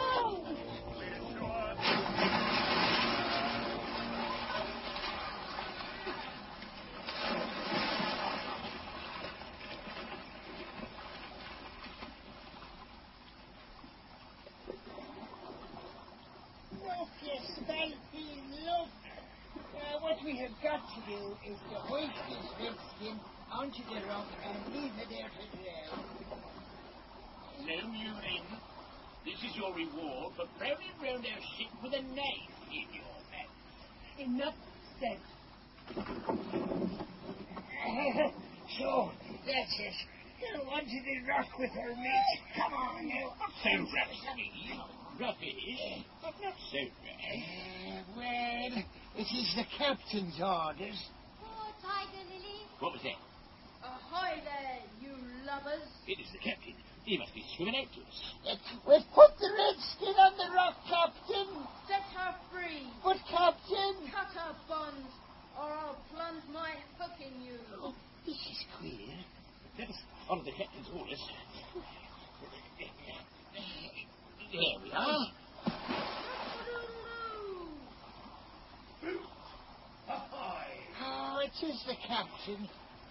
Look, you spiky, look! Uh, what we have got to do is to hoist this red skin onto the rock and leave it there to drown. So, you men, this is your reward for prowling round our ship with a knife in your hand. Enough said. So, that's it. Go onto the rock with her, mate. Come on now. So rough, me. Roughish, but not so rough. Uh, well, it is the captain's orders. Poor Tiger Lily. What was that? Ahoy there, you lubbers. It is the captain. He must be swimming out to us. Uh, we've put the red skin on the rock, Captain. Set her free. But, Captain... Cut her bonds, or I'll plunge my hook in you. Oh, this is queer. Let us follow the captain's orders. There we are. Oh, it is the captain.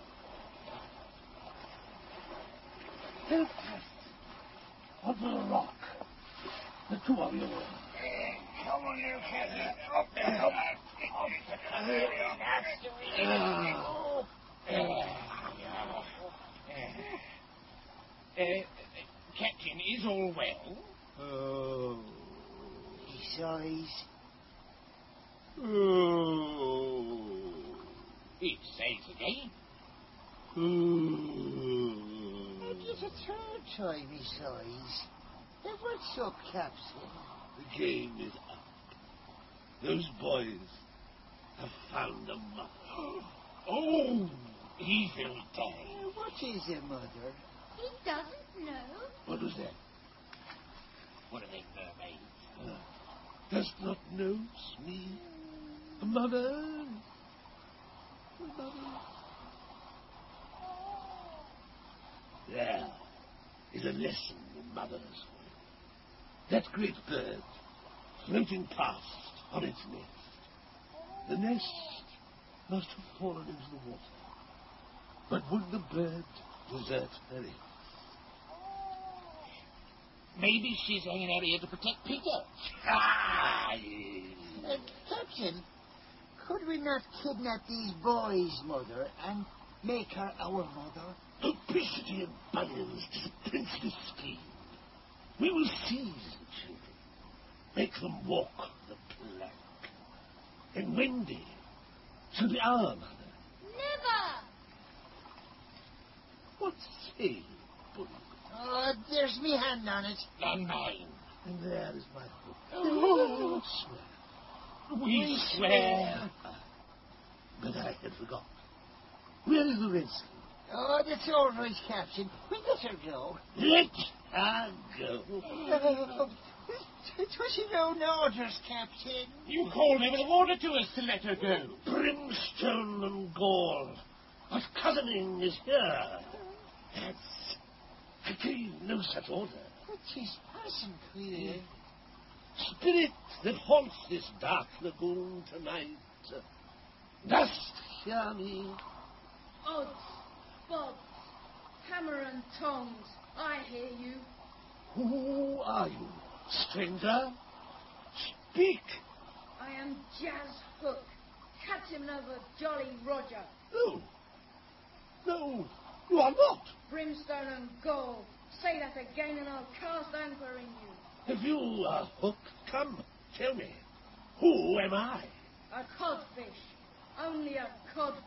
Help us. Onto the rock. The two of you. Uh, come on now, Captain. Up there, up. Up there. Oh. Uh, Captain, is all well? Oh. He sighs. Oh. It says again. Oh. It is a third time he sighs. Then what's up, Captain? The game is up. Those boys have found a mother. Oh, evil day. Uh, what is a mother? He doesn't know. What was that? One of them mermaids. Uh, does not know me. Mother. Mother. There is a lesson in mothers for you. That great bird floating past on its nest. The nest must have fallen into the water. But would the bird desert her eggs? Maybe she's hanging out here to protect Peter. Ah, yes. Uh, Captain, could we not kidnap these boys, Mother, and make her our mother? Publicity and bunions is a princely scheme. We will seize the children, make them walk the plank. And Wendy shall be our mother. Never! What say you, Bully? Oh, there's me hand on it. And mine. And there is my hook. Oh. Swear. We, we swear. But I had forgotten. Where is the redskin? Oh, that's all right, Captain. We let her go. Let her go. Oh, it was your own orders, Captain. You called me with an order to us to let her go. Brimstone and gall. What cousining is here? That's... I gave no such order. It is passing queer. Spirit that haunts this dark lagoon tonight, dost hear me? Odds, bods, hammer and tongs, I hear you. Who are you, stranger? Speak. I am Jazz Hook, captain of a Jolly Roger. No. No, you are not. Brimstone and gold. Say that again and I'll cast anchor in you. If you are Hook, come, tell me, who am I? A codfish. Only a codfish.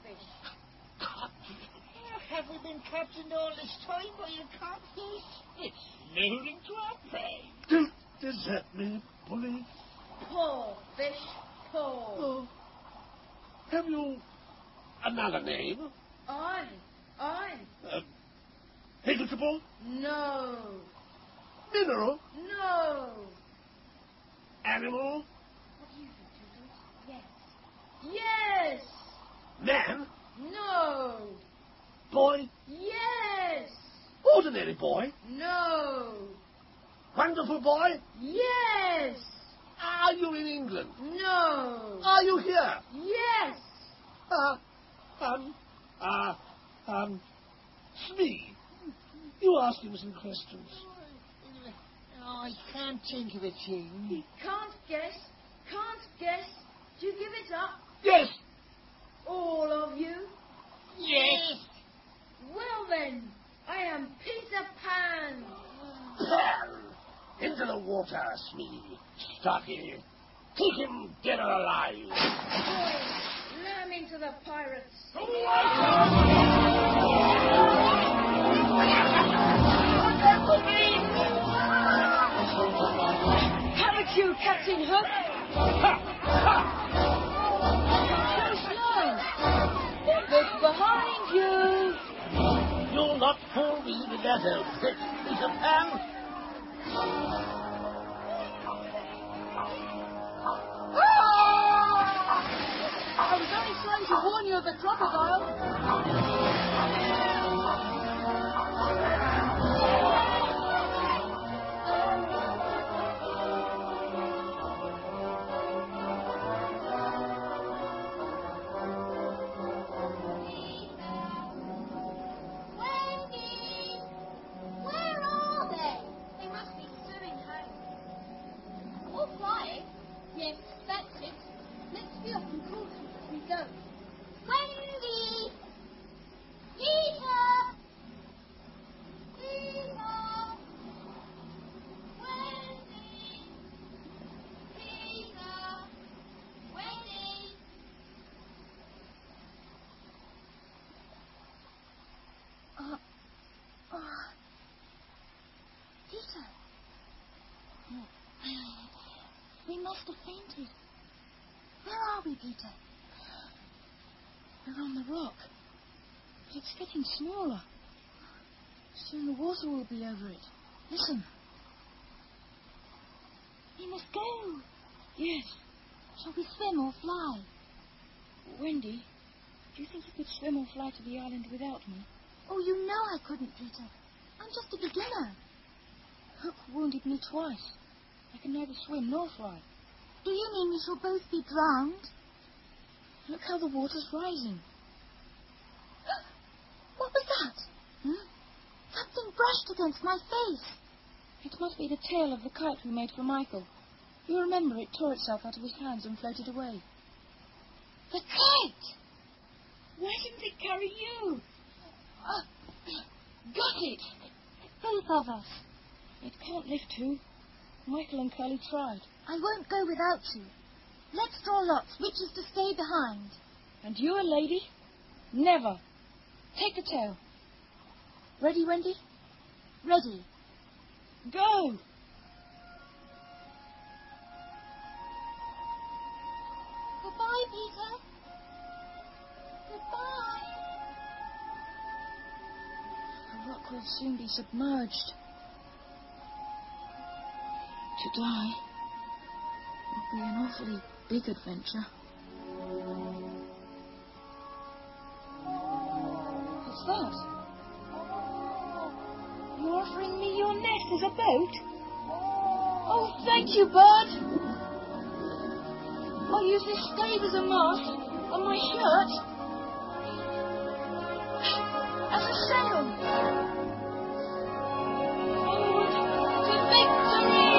Have we been captained all this time by a codfish? It's luring to our prey. Don't desert me, Bully. Poor fish, poor. Oh. Have you another name? I, I. Uh, vegetable? No. Mineral? No. Animal? What do you think, Tootles? Yes. Yes. Man? No. Boy? Yes. Ordinary boy? No. Wonderful boy? Yes. Are you in England? No. Are you here? Yes. Uh, um, uh, um, Smee, you asked him some questions. Oh, I can't think of a thing. Can't guess. Can't guess. Do you give it up? Yes. All of you? Yes. Well then, I am Peter Pan. Pan! Into the water, Smee. Starkey. Take him dead or alive. Let him into the pirates. Have at you, Captain Hook. So slow. Look behind you. You'll not fool me with that outfit, Peter Pan. I was only trying to warn you of the crocodile. Wendy! Where are they? They must be swimming home. Or flying. Yes, that's it. Let's be off and call them as we go. Wendy! Peter! Peter! Wendy! Peter! Wendy! Uh, uh, Peter. We must have fainted. Where are we, Peter? We're on the rock. But it's getting smaller. Soon the water will be over it. Listen. We must go. Yes. Shall we swim or fly? Wendy, do you think you could swim or fly to the island without me? Oh, you know I couldn't, Peter. I'm just a beginner. Hook wounded me twice. I can neither swim nor fly. Do you mean we shall both be drowned? Look how the water's rising. What was that? Hmm? Something brushed against my face. It must be the tail of the kite we made for Michael. You remember it tore itself out of his hands and floated away. The kite! Why didn't it carry you? Uh, got it! Both of us. It can't lift two. Michael and Curly tried. I won't go without you. Let's draw lots which is to stay behind. And you a lady? Never. Take the tail. Ready, Wendy? Ready. Go! Goodbye, Peter. Goodbye. The rock will soon be submerged. To die would be an awfully big adventure. What's that? You're offering me your nest as a boat? Oh, thank you, bird. I'll use this stave as a mast and my shirt as a sail. Forward to victory!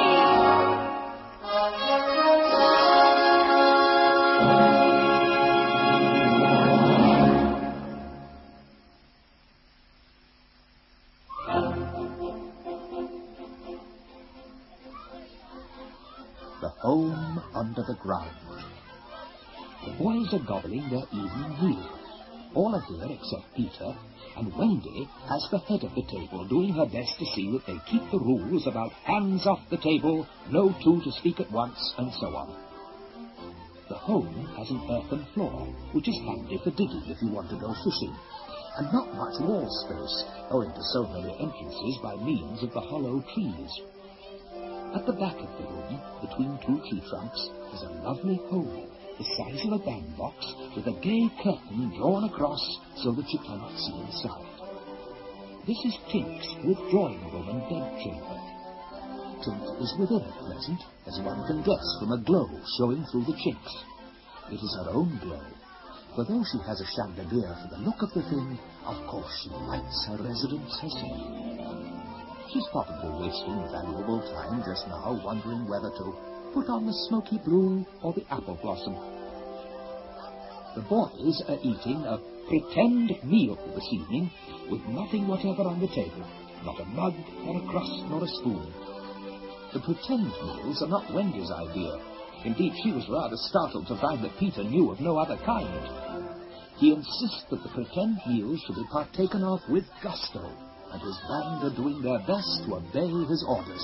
The home under the ground. The boys are gobbling their evening meal. All are here except Peter, and Wendy has the head of the table, doing her best to see that they keep the rules about hands off the table, no two to speak at once, and so on. The home has an earthen floor, which is handy for digging if you want to go fishing, and not much wall space, owing to so many entrances by means of the hollow trees. At the back of the room, between two tree trunks, is a lovely hole, the size of a bandbox, with a gay curtain drawn across so that you cannot see inside. This is Tink's withdrawing room and bedchamber. Tink is within at present, as one can guess from a glow showing through the chinks. It is her own glow, for though she has a chandelier for the look of the thing, of course she lights her residence herself. She's probably wasting valuable time just now wondering whether to put on the smoky blue or the apple blossom. The boys are eating a pretend meal this evening with nothing whatever on the table, not a mug, nor a crust, nor a spoon. The pretend meals are not Wendy's idea. Indeed, she was rather startled to find that Peter knew of no other kind. He insists that the pretend meals should be partaken of with gusto, and his band are doing their best to obey his orders.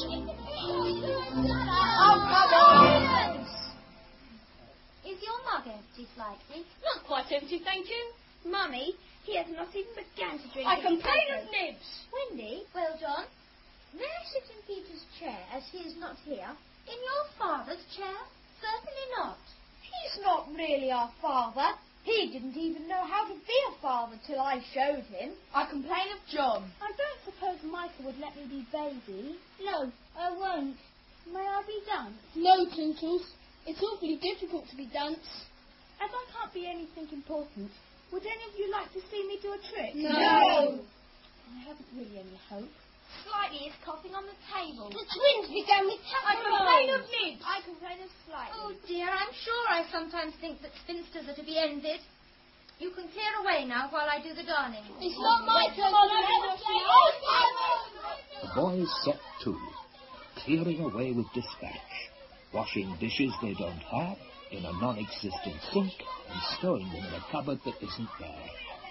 Is your mug empty slightly? Not quite empty, thank you. Mummy, he has not even begun to drink. I complain of nibs. Wendy, well, John, may I sit in Peter's chair as he is not here? In your father's chair? Certainly not. He's not really our father. He didn't even know how to be a father till I showed him. I complain of John. I don't suppose Michael would let me be baby. No, I won't. May I be dance? No, Twinkles. It's awfully difficult to be dance. As I can't be anything important, would any of you like to see me do a trick? No. no. I haven't really any hope. Slightly is coughing on the table. The twins began with I complain of nibs. I complain of slightly. Oh dear, I'm sure I sometimes think that spinsters are to be envied. You can clear away now while I do the darning. It's not my turn. The boys set to, clearing away with dispatch, washing dishes they don't have in a non-existent sink and stowing them in a cupboard that isn't there.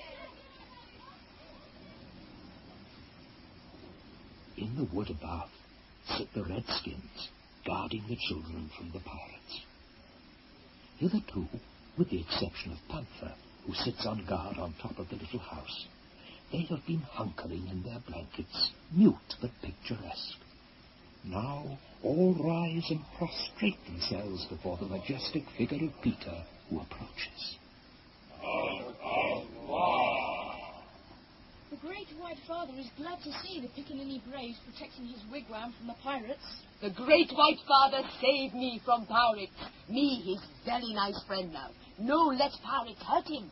In the wood above sit the redskins, guarding the children from the pirates. Hitherto, with the exception of Panther, who sits on guard on top of the little house, they have been hunkering in their blankets, mute but picturesque. Now all rise and prostrate themselves before the majestic figure of Peter, who approaches. The Great White Father is glad to see the Piccaninny braves protecting his wigwam from the pirates. The Great White Father saved me from pirates. Me, his very nice friend now. No let pirates hurt him.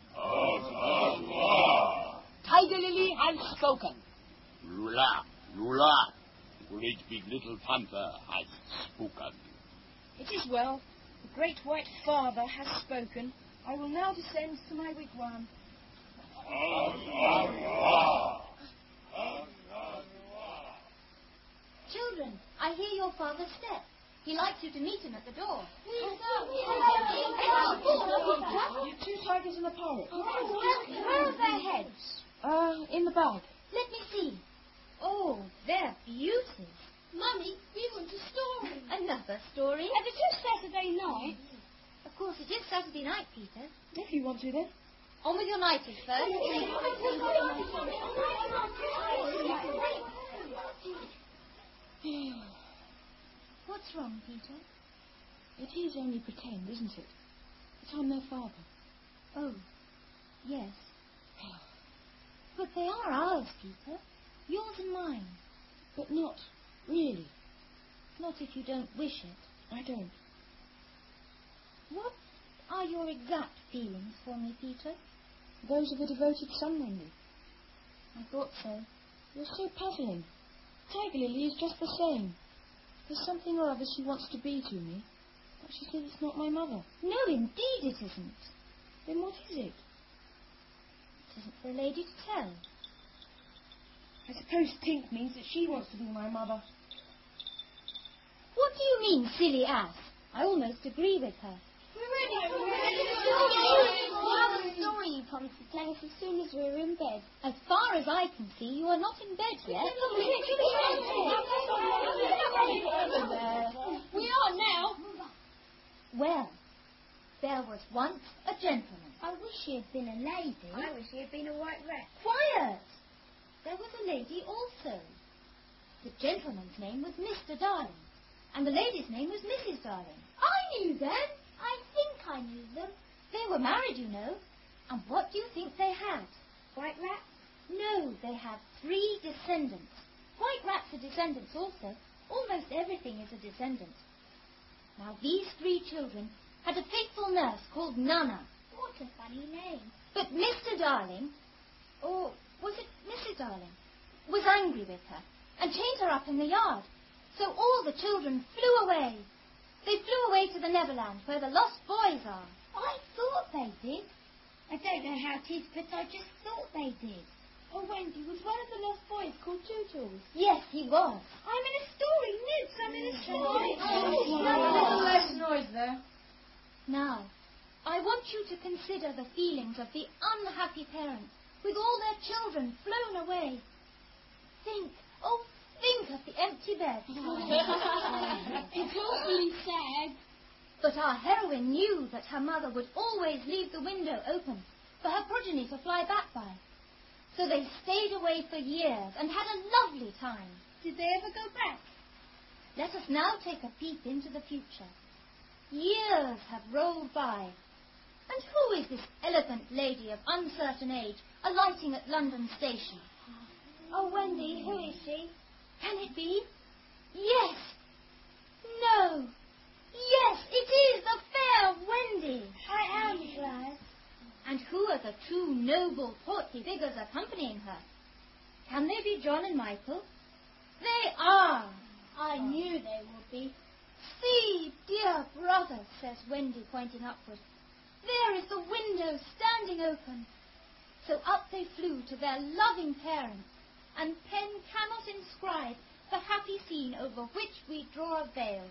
Tiger Lily has spoken. Lula, Lula, great big little panther has spoken. It is well. The Great White Father has spoken. I will now descend to my wigwam. Children, I hear your father's step. He likes you to meet him at the door. You two tigers and a parrot. Where are their heads? Uh, in the bag. Let me see. Oh, they're beauties. Mummy, we want a story. Another story? And it is Saturday night. Of course, it is Saturday night, Peter. If you want to, then. On with your nighties first. What's wrong, Peter? It is only pretend, isn't it? That I'm their father. Oh, yes. But they are ours, Peter. Yours and mine. But not really. Not if you don't wish it. I don't. What are your exact feelings for me, Peter? Those of a devoted son, Wendy. I thought so. You're so puzzling. Tiger Lily is just the same. There's something or other she wants to be to me, but she says it's not my mother. No, indeed it isn't. Then what is it? It isn't for a lady to tell. I suppose Tink means that she wants to be my mother. What do you mean, silly ass? I almost agree with her. What story you promised to tell us as soon as we were in bed? As far as I can see, you are not in bed yet. We are now. Well, there was once a gentleman. I wish he had been a lady. I wish he had been a white rat. Quiet! There was a lady also. The gentleman's name was Mister Darling, and the lady's name was Missus Darling. I knew them. I think I knew them. They were married, you know. And what do you think they had? White rats? No, they had three descendants. White rats are descendants also. Almost everything is a descendant. Now, these three children had a faithful nurse called Nana. What a funny name. But Mister Darling, or was it Missus Darling, was angry with her and chained her up in the yard. So all the children flew away. They flew away to the Neverland, where the lost boys are. I thought they did. I don't know how it is, but I just thought they did. Oh, Wendy, was one of the lost boys called Tootles? Yes, he was. I'm in a story, Nibs. I'm in a story. Oh, a little less noise there. Now, I want you to consider the feelings of the unhappy parents with all their children flown away. Think, oh, think of the empty bed. It's awfully sad. But our heroine knew that her mother would always leave the window open for her progeny to fly back by. So they stayed away for years and had a lovely time. Did they ever go back? Let us now take a peep into the future. Years have rolled by. And who is this elegant lady of uncertain age alighting at London Station? Oh, Wendy, who is she? Can it be? Yes. No. Yes, it is the fair Wendy. I am glad. And who are the two noble, portly figures accompanying her? Can they be John and Michael? They are. I knew they would be. See, dear brother, says Wendy, pointing upward. There is the window standing open. So up they flew to their loving parents, and pen cannot inscribe the happy scene over which we draw a veil.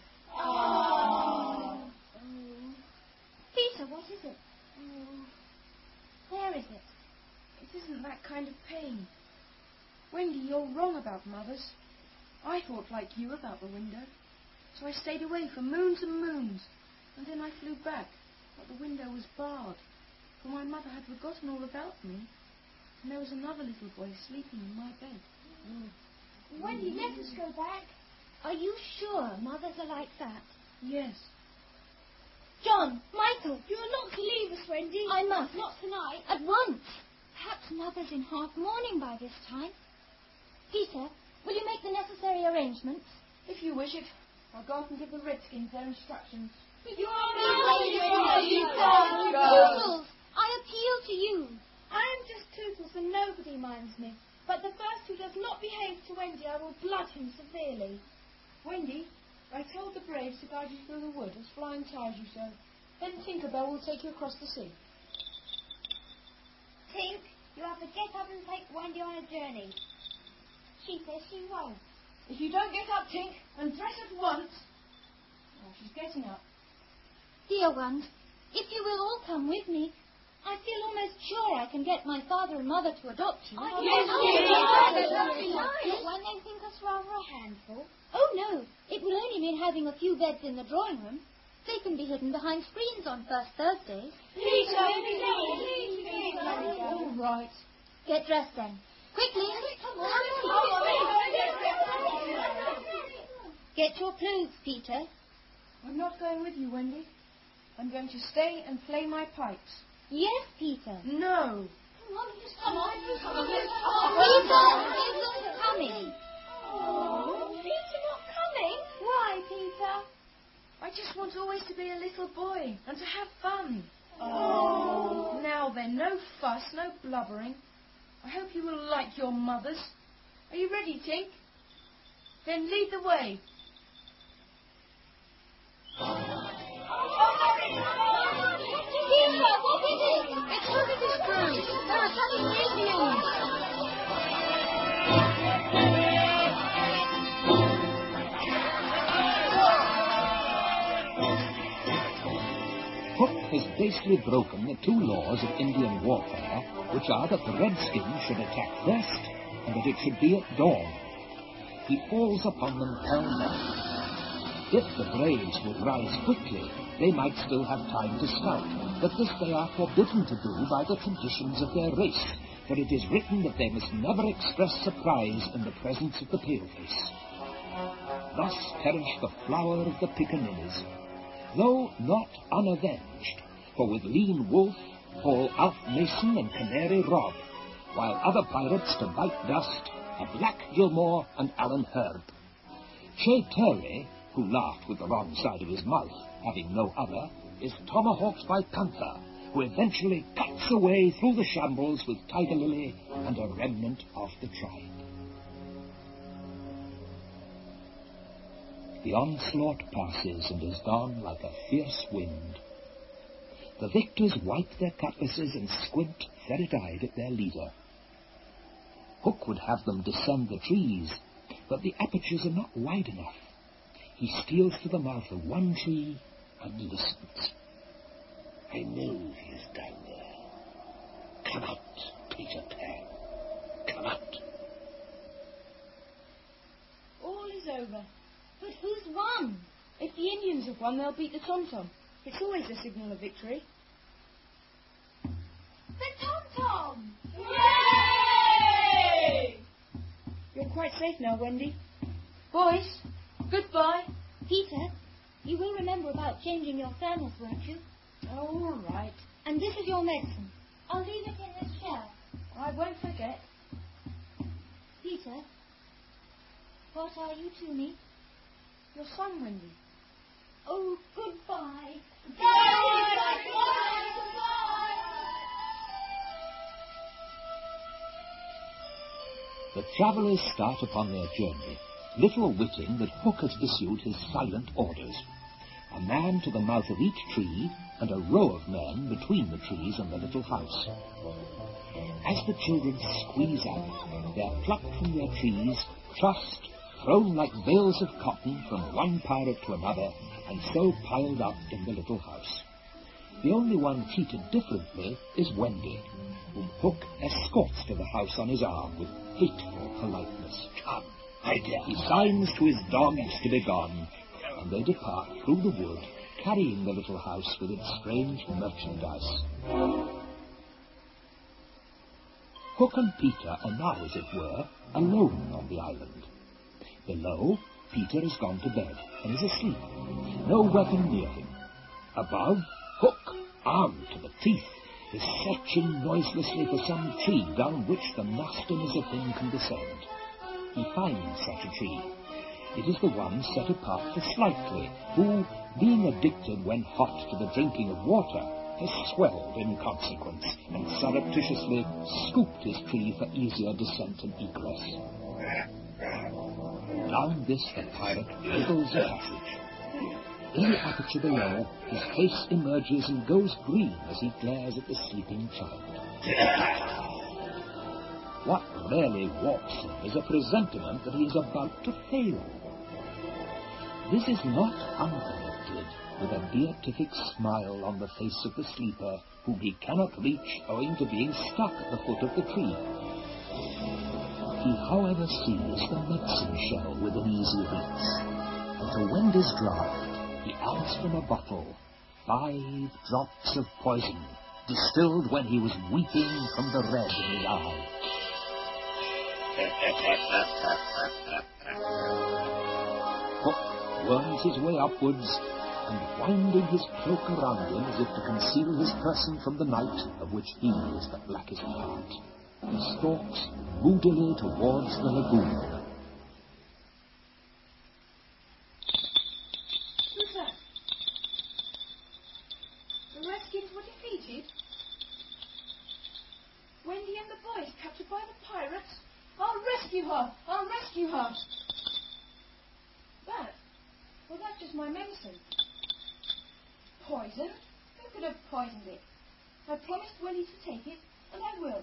Oh. Oh. Peter, what is it? Oh. Where is it? It isn't that kind of pain. Wendy, you're wrong about mothers. I thought like you about the window. So I stayed away for moons and moons. And then I flew back, but the window was barred. For my mother had forgotten all about me. And there was another little boy sleeping in my bed. Mm. Wendy, let us go back. Are you sure mothers are like that? Yes. John, Michael. You are not to leave us, Wendy. I must. Not tonight. At once. Perhaps Mother's in half mourning by this time. Peter, will you make the necessary arrangements? If you wish it. I'll go up and give the Redskins their instructions. You are Tootles, I appeal to you. I am just Tootles and nobody minds me. But the first who does not behave to Wendy, I will blood him severely. Wendy, I told the Braves to guide you through the wood as flying ties you so. Then Tinkerbell will take you across the sea. Tink, you have to get up and take Wendy on a journey. She says she won't. If you don't get up, Tink, and dress at once... Oh, she's getting up. Dear ones, if you will all come with me, I feel almost sure I can get my father and mother to adopt you. Oh, yes, yes, But when they think us rather a handful... Oh, no, it will only mean having a few beds in the drawing room. They can be hidden behind screens on first Thursdays. Please, please, please. All right. Get dressed then. Quickly. Get your clothes, Peter. I'm not going with you, Wendy. I'm going to stay and play my pipes. Yes, Peter. No. Come on, just come on. Peter isn't coming. Oh, Peter not coming? Why, Peter? I just want always to be a little boy and to have fun. Oh. Now then, no fuss, no blubbering. I hope you will like your mothers. Are you ready, Tink? Then lead the way. Peter, what is it? It's Hookie's crew. They're attacking the Indians. Hook has basically broken the two laws of Indian warfare, which are that the Redskins should attack first and that it should be at dawn. He falls upon them pell-mell. If the Braves would rise quickly, they might still have time to scout, but this they are forbidden to do by the traditions of their race, for it is written that they must never express surprise in the presence of the paleface. Thus perished the flower of the Pickaninnies, though not unavenged, for with Lean Wolf fall Alf Mason and Canary Rob, while other pirates to bite dust are Black Gilmore and Alan Herb. Che Terry, who laughed with the wrong side of his mouth, having no other, is tomahawked by Panther, who eventually cuts away through the shambles with Tiger Lily and a remnant of the tribe. The onslaught passes and is gone like a fierce wind. The victors wipe their cutlasses and squint ferret-eyed at their leader. Hook would have them descend the trees, but the apertures are not wide enough. He steals to the mouth of one tree and listens. I know he is down there. Come out, Peter Pan. Come out. All is over. But who's won? If the Indians have won, they'll beat the Tom-Tom. It's always a signal of victory. The Tom-Tom! Yay! You're quite safe now, Wendy. Boys, goodbye. Peter, you will remember about changing your flannels, won't you? All right. And this is your medicine. I'll leave it in this shelf. I won't forget. Peter, what are you to me? Your son, Wendy. Oh, goodbye. Goodbye. The travellers start upon their journey, little witting that Hook has issued his silent orders. A man to the mouth of each tree, and a row of men between the trees and the little house. As the children squeeze out, they are plucked from their trees, trussed, thrown like bales of cotton from one pirate to another, and so piled up in the little house. The only one treated differently is Wendy, whom Hook escorts to the house on his arm with hateful politeness. Come, my dear. He signs to his dogs to be gone, and they depart through the wood, carrying the little house with its strange merchandise. Hook and Peter are now, as it were, alone on the island. Below, Peter has gone to bed and is asleep. No weapon near him. Above, Hook, armed to the teeth, is searching noiselessly for some tree down which the nastiness of him can descend. He finds such a tree. It is the one set apart for Slightly, who, being addicted when hot to the drinking of water, has swelled in consequence, and surreptitiously scooped his tree for easier descent and egress. Down this the pirate fiddles a passage. In the aperture below, his face emerges and goes green as he glares at the sleeping child. What really walks him is a presentiment that he is about to fail. This is not unconnected with a beatific smile on the face of the sleeper, whom he cannot reach owing to being stuck at the foot of the tree. He, however, sees the medicine shell within easy reach, and to wend his draught, he adds from a bottle five drops of poison, distilled when he was weeping from the red in the eye. Hook worms his way upwards, and winding his cloak around him as if to conceal his person from the night, of which he is the blackest part, he stalks moodily towards the lagoon. Who's that? The Redskins were defeated? Wendy and the boys captured by the pirates? I'll rescue her! I'll rescue her! That? Well, that's just my medicine. Poison? Who could have poisoned it? I promised Willie to take it, and I will.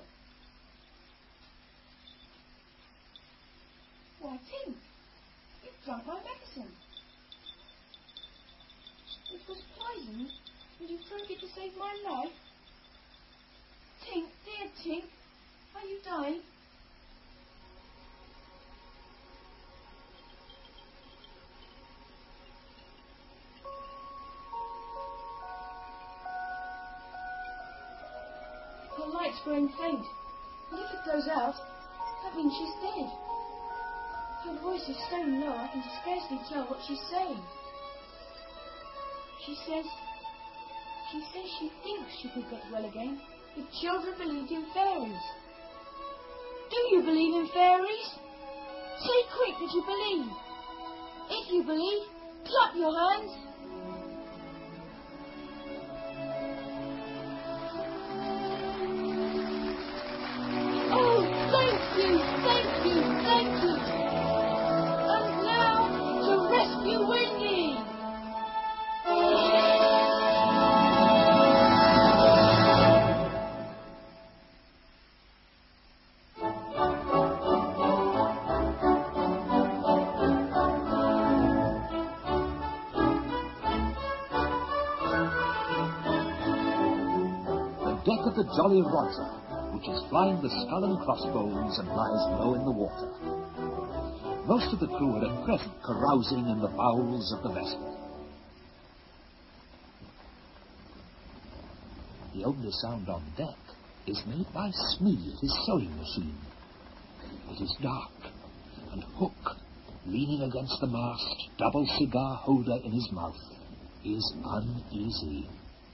Why, Tink, you've drunk my medicine. It was poisoned, and you drank it to save my life? Tink, dear Tink, are you dying? Her light's growing faint, and if it goes out, that means she's dead. Her voice is so low I can scarcely tell what she's saying. She says, she says she thinks she could get well again if children believed in fairies. Do you believe in fairies? Say quick that you believe. If you believe, clap your hands. Oh, thank you, thank you, thank you. And now to rescue Wendy. Deck of the Jolly Roger, which is flying the skull and crossbones and lies low in the water. Most of the crew are at present carousing in the bowels of the vessel. The only sound on deck is made by Smee at his sewing machine. It is dark, and Hook, leaning against the mast, double cigar holder in his mouth, is uneasy.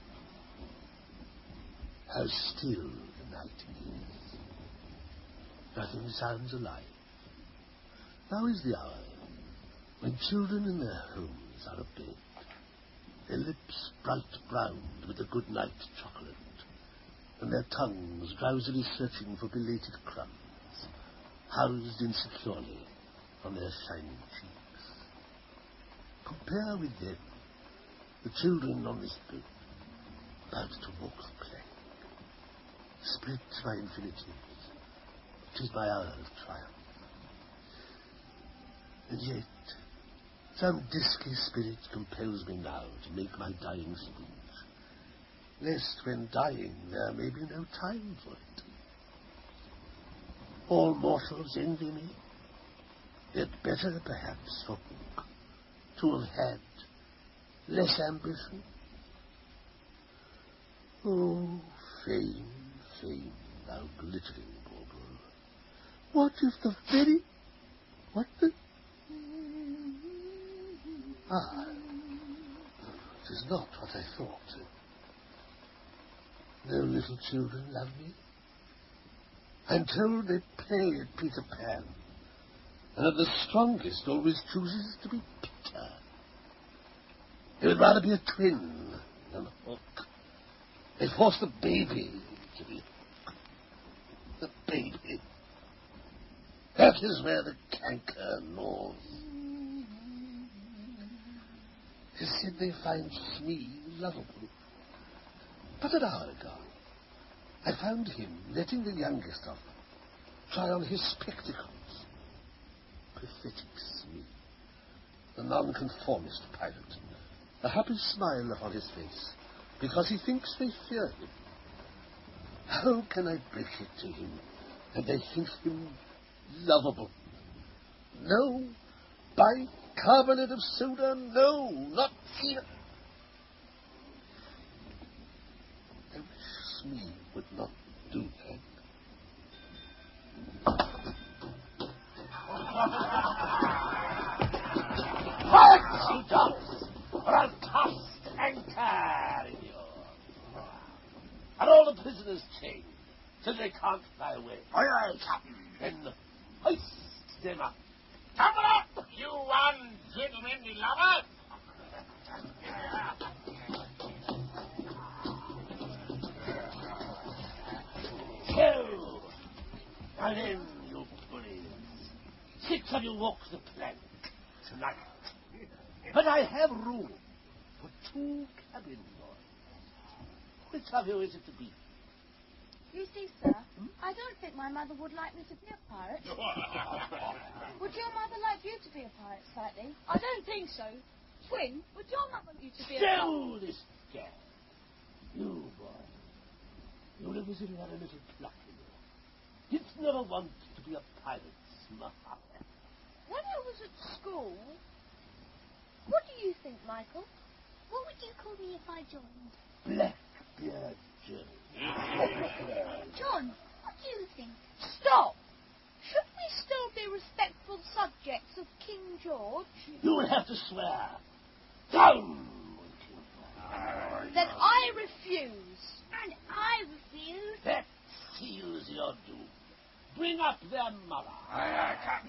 How still the night is. Nothing sounds alive. Now is the hour when children in their homes are abed, their lips bright browned with the good night chocolate, and their tongues drowsily searching for belated crumbs, housed insecurely on their shining cheeks. Compare with them the children on this boat, about to walk the plank. Split my infinities, tis my hour of triumph. And yet, some disky spirit compels me now to make my dying speech, lest when dying there may be no time for it. All mortals envy me, yet better perhaps for Hook to have had less ambition. Oh, fame, fame, thou glittering bauble, what if the very, what the... Ah, it is not what I thought. No little children love me. I'm told they play at Peter Pan, and that the strongest always chooses to be Peter. They would rather be a twin than Hook. They force the baby to be Hook. The baby. That is where the canker gnaws. They said they find Smee lovable. But an hour ago, I found him letting the youngest of them try on his spectacles. Pathetic Smee, the nonconformist pirate, a happy smile upon his face, because he thinks they fear him. How can I break it to him that they think him lovable? No, bicarbonate of soda, no, not even. I wish Smee would not do that. Quiet, sea dogs, or I'll cast anchor in you. And all the prisoners chained, till they can't fly away. Aye, aye, Captain. Then hoist them up. Tumble up, you ungentlemanly lover! So, now then, you bullies, six of you walk the plank tonight. But I have room for two cabin boys. Which of you is it to be? You see, sir, I don't think my mother would like me to be a pirate. Would your mother like you to be a pirate, slightly? I don't think so. Twin, would your mother like you to be a Still this gap. You, boy, you never said you had a little pluck in you. Didst never want to be a pirate, smart. When I was at school, what do you think, Michael? What would you call me if I joined? Blackbeard Joe. John, what do you think? Stop! Should we still be respectful subjects of King George? You will have to swear. Down! Then I refuse. And I refuse. That seals your doom. Bring up their mother. Aye, aye, Captain.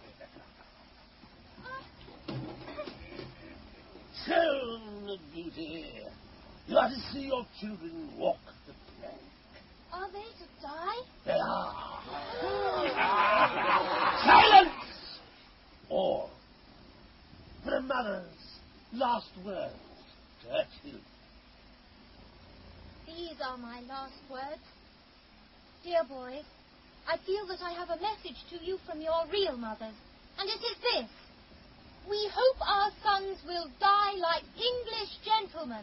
So, beauty, you are to see your children walk the plank. Are they to die? They are. Silence! Or, for a mother's last words to her children. These are my last words. Dear boys, I feel that I have a message to you from your real mothers, and it is this. We hope our sons will die like English gentlemen.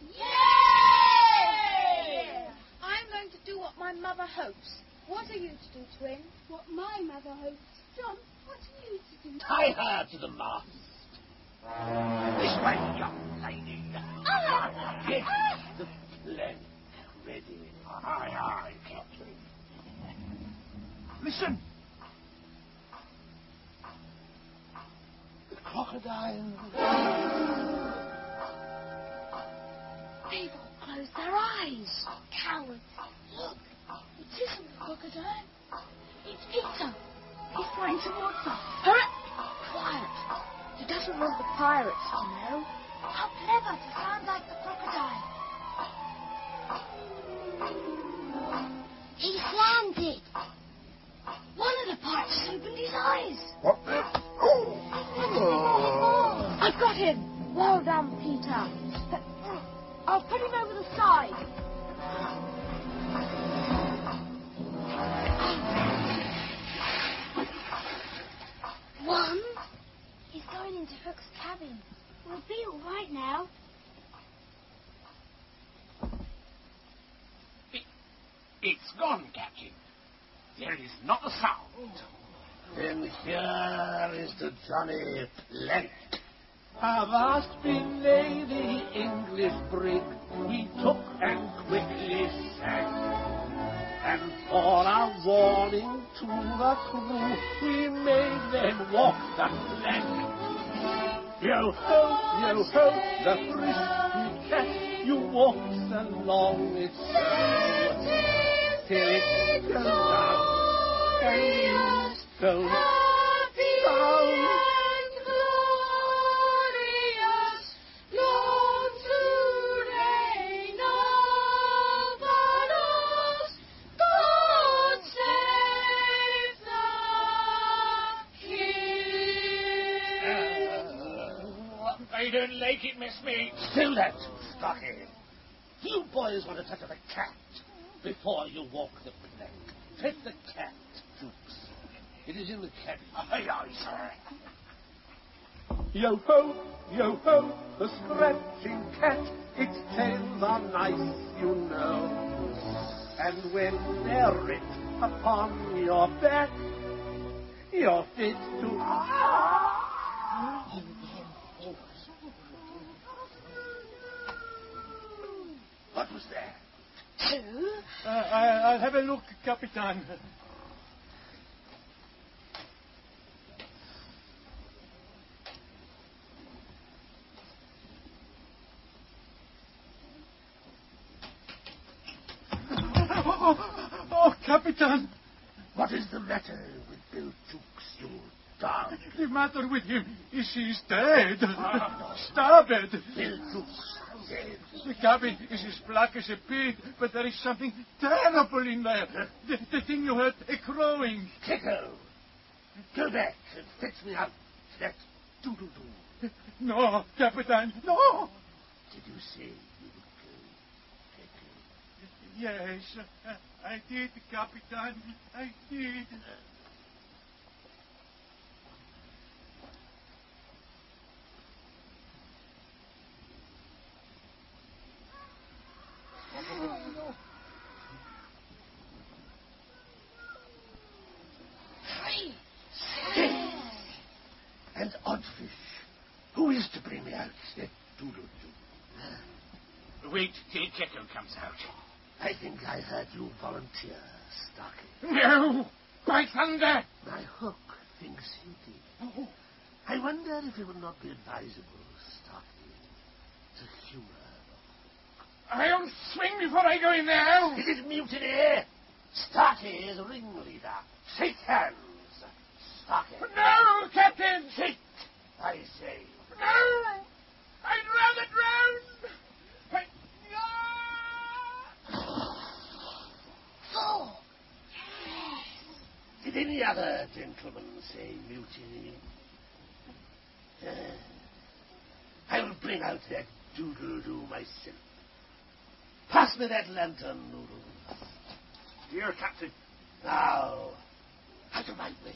Yay! I'm going to do what my mother hopes. What are you to do, Twin? What my mother hopes. John, what are you to do? Tie her to the mast. This way, young lady. Get the plank ready. Aye, aye, Captain. Listen. The crocodile. They've all closed their eyes. Cowards. Look. It isn't a crocodile. It's Peter. He's flying towards us. Hurry! Quiet. He doesn't want the pirates to know. How clever to sound like the crocodile. He's landed. One of the pirates has opened his eyes. What the? Oh. I've got him. Well done, Peter. I'll put him over the side. One. He's going into Hook's cabin. We'll be all right now. It, it's gone, Captain. There is not a sound. Then here is to Johnny Plank. Avast belay the English brig, he took and quickly sank. And for our warning to the crew, we made them walk the plank. Yo-ho, yo-ho, the frisky cat, you walks along its road, till it goes down, and you go down. I don't like it, Miss Mate. Still that, Stocky. You boys want to touch the cat before you walk the plank. Take the cat, Jukes. It is in the cabin. Aye, aye, sir. Yo-ho, yo-ho, the scratching cat, its tails are nice, you know. And when they're writ upon your back, you're fit to... What was that? Two? Uh, I, I'll have a look, Capitan. Oh, oh, Capitan! What is the matter with Bill Jukes, you dog? The matter with him is he's dead. Stabbed. Bill Jukes. Dead. The cabin is as black as a pit, but there is something terrible in there. The, the thing you heard, a crowing. Kiko, go back and fetch me out that doodle-doo. No, Capitan, no. Did you say you would go, Kiko? Yes, I did, Capitan. I did. And Oddfish, who is to bring me out that doodle-doo? Wait till Kiko comes out. I think I heard you volunteer, Stocky. No! By thunder! My hook thinks you did. Oh. I wonder if it would not be advisable, Stocky, to humour the hook. I'll swing before I go in there. It is mutiny. Stocky is ringleader. Shake hands, Stocky. No, Captain! Shake, I say. No! I'd rather drown! I... So, did any other gentleman say mutiny? Uh, I will bring out that doodle-doo myself. Pass me that lantern, Noodle. Here, Captain. Now, out of my way.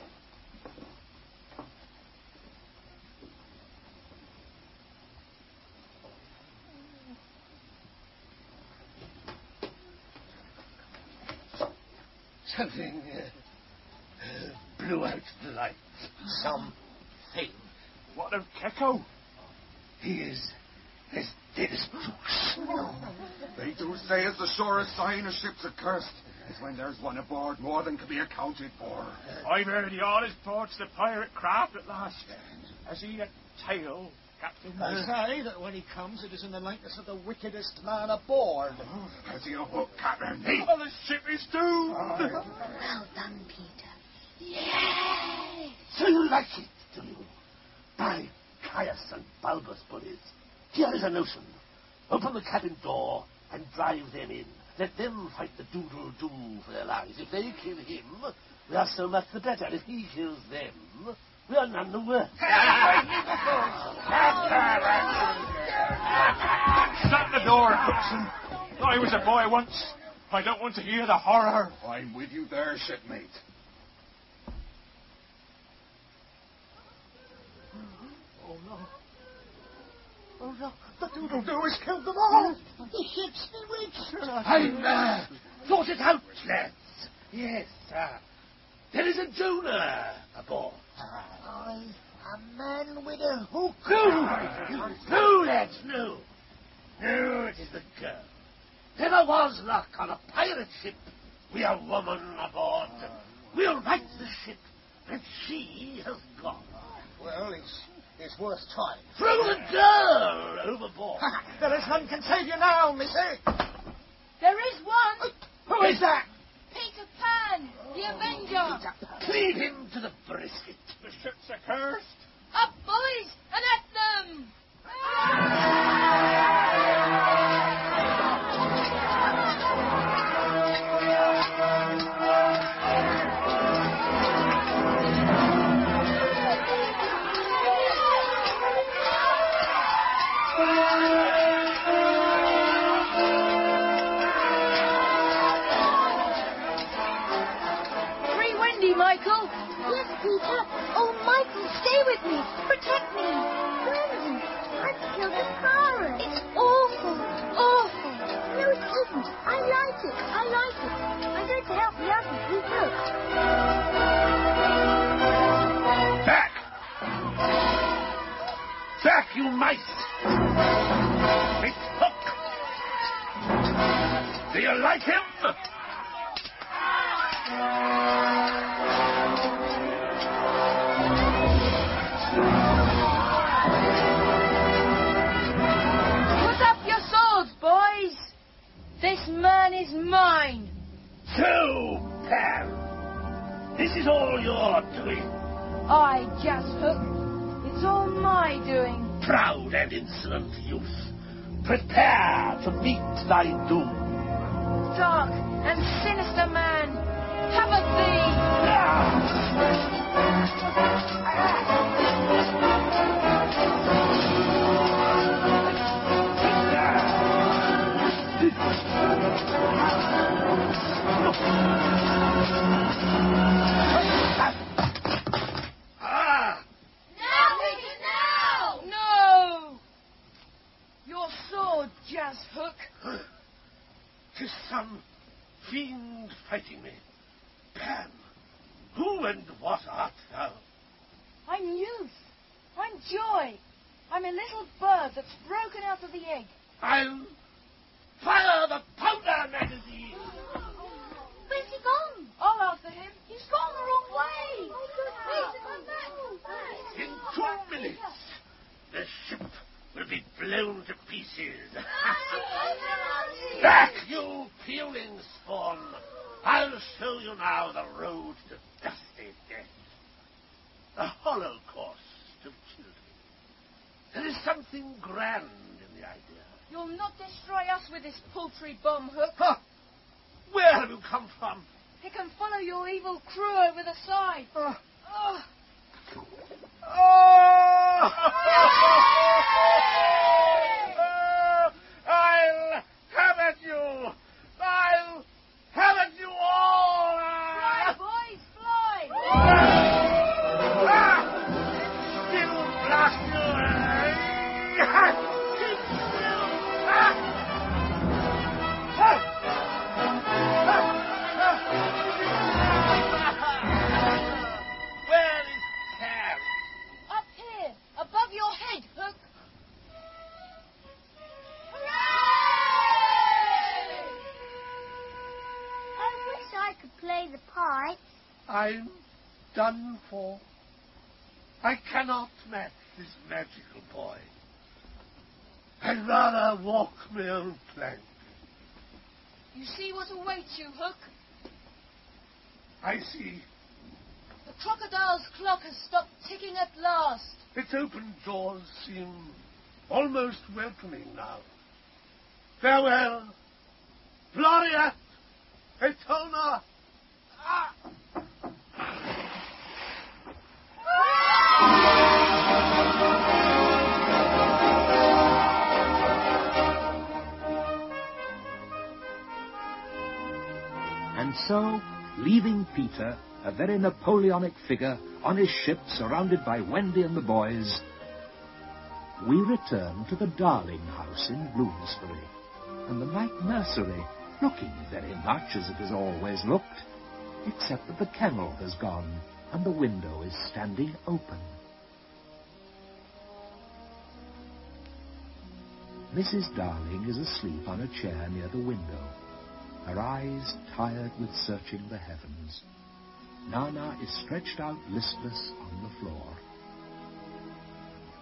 Something uh, uh, blew out the lights. Something. What of Kiko? He is as dead as Jukes. They do say as the surest sign a ship's accursed is when there's one aboard more than can be accounted for. I've heard the orders ports the pirate craft at last. Has he a tail, Captain? I say that when he comes, it is in the likeness of the wickedest man aboard. Oh, has he a hook, Captain? Oh, the ship is doomed. Well done, Peter. Yay! So you like it, do you? By Caius and Balbus bullies. Here is a notion. Open the cabin door and drive them in. Let them fight the doodle-doo for their lives. If they kill him, we are so much the better. If he kills them, we are none the worse. Shut the door, Cookson. I was a boy once. I don't want to hear the horror. I'm with you there, shipmate. Oh, no. Oh, no. The doodle-doo has killed them all. The ship's bewitched. I uh, thought it out, lads. Yes, sir. There is a Jonah aboard. I, a man with a hook. No! No, lads, no. No, it is the girl. Never was luck on a pirate ship. We are woman aboard. We'll right the ship, and she has gone. Well, it's it's worth trying. Throw the girl overboard. There is none can save you now, missy. There is one. Who is that? Peter Pan, the Avenger. Cleave him to the brisket. The ship's accursed. Up, boys, and at them. Michael? Yes, Peter. Oh, Michael, stay with me. Protect me. Wendy, I've killed a pirate. It's awful. Awful. No, it isn't. I like it. I like it. I'm going to help the others. We look. Back! Back, you mice! It's Hook! Do you like him? This man is mine. So, Pan, this is all you're doing. I, Jas Hook. It's all my doing. Proud and insolent youth, prepare to meet thy doom. Dark and sinister man, have a thee. Ah! Now, Peter, now! No! Your sword, Jas Hook. Tis some fiend fighting me. Pan, who and what art thou? I'm youth. I'm joy. I'm a little bird that's broken out of the egg. I'll fire the powder magazine. Where's he gone? I'll after him. He's gone the wrong way. Peter, come back. Come back. In two minutes, the ship will be blown to pieces. Back, you puling spawn. I'll show you now the road to dusty death. The holocaust of children. There is something grand in the idea. You'll not destroy us with this paltry bomb, Hook. Huh. Where have you come from? He can follow your evil crew over the side. Uh. Oh. Oh! I'll have at you! I'll have at you all! Fly, boys, fly! Ah! Still blast you! Keep still! Ah! Ah! Where is Cam? Up here, above your head, Hook. I wish I could play the pipe. I'm done for. I cannot match this magical boy. I'd rather walk my own plank. You see what awaits you, Hook? I see. The crocodile's clock has stopped ticking at last. Its open jaws seem almost welcoming now. Farewell, Gloria, Etona. Ah! And so, leaving Peter, a very Napoleonic figure, on his ship surrounded by Wendy and the boys, we return to the Darling house in Bloomsbury, and the night nursery, looking very much as it has always looked, except that the kennel has gone and the window is standing open. Missus Darling is asleep on a chair near the window, her eyes tired with searching the heavens. Nana is stretched out listless on the floor.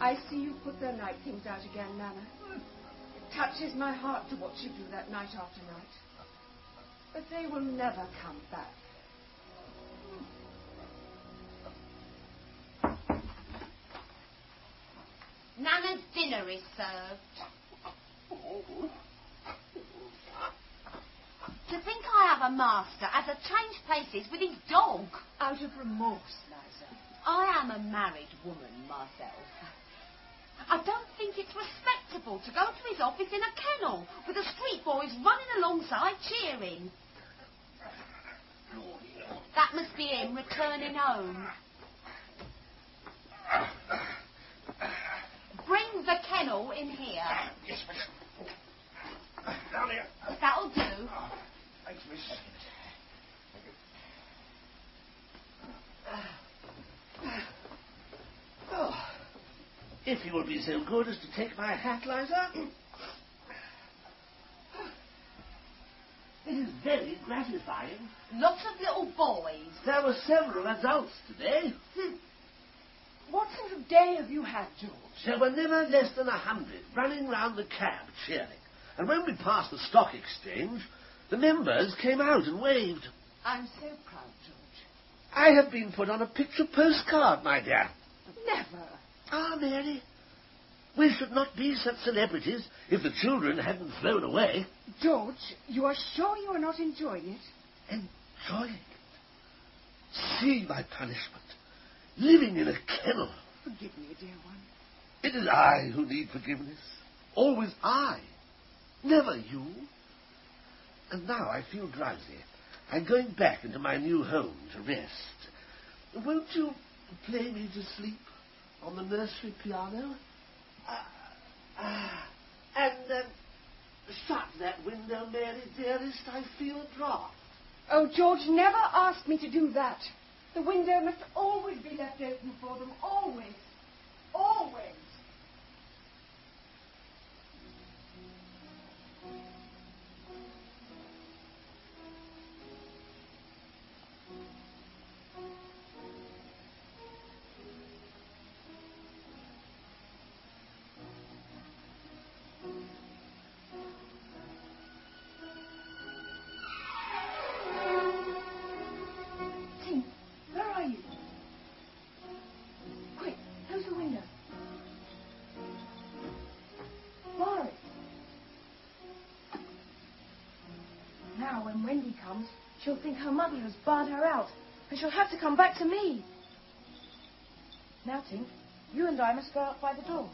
I see you put their night things out again, Nana. It touches my heart to watch you do that night after night. But they will never come back. Nana's dinner is served. To think I have a master as a change places with his dog. Out of remorse, Liza. I am a married woman myself. I don't think it's respectable to go to his office in a kennel with the street boys running alongside cheering. That must be him returning home. Bring the kennel in here. Yes, miss. Down here. That'll do. Thanks, miss. Oh, if you will be so good as to take my hat, Liza. It is very gratifying. Lots of little boys. There were several adults today. Hmm. What sort of day have you had, George? There were never less than a hundred running round the cab cheering. And when we passed the stock exchange, the members came out and waved. I'm so proud, George. I have been put on a picture postcard, my dear. Never. Ah, Mary, we should not be such celebrities if the children hadn't flown away. George, you are sure you are not enjoying it? Enjoying it? See my punishment. Living in a kennel. Forgive me, dear one. It is I who need forgiveness. Always I. Never you. And now I feel drowsy. I'm going back into my new home to rest. Won't you play me to sleep on the nursery piano? Uh, uh, and uh, shut that window, Mary, dearest. I feel a draught. Oh, George, never ask me to do that. The window must always be left open for them. Always. Always. When Wendy comes, she'll think her mother has barred her out, and she'll have to come back to me. Now, Tink, you and I must go out by the door.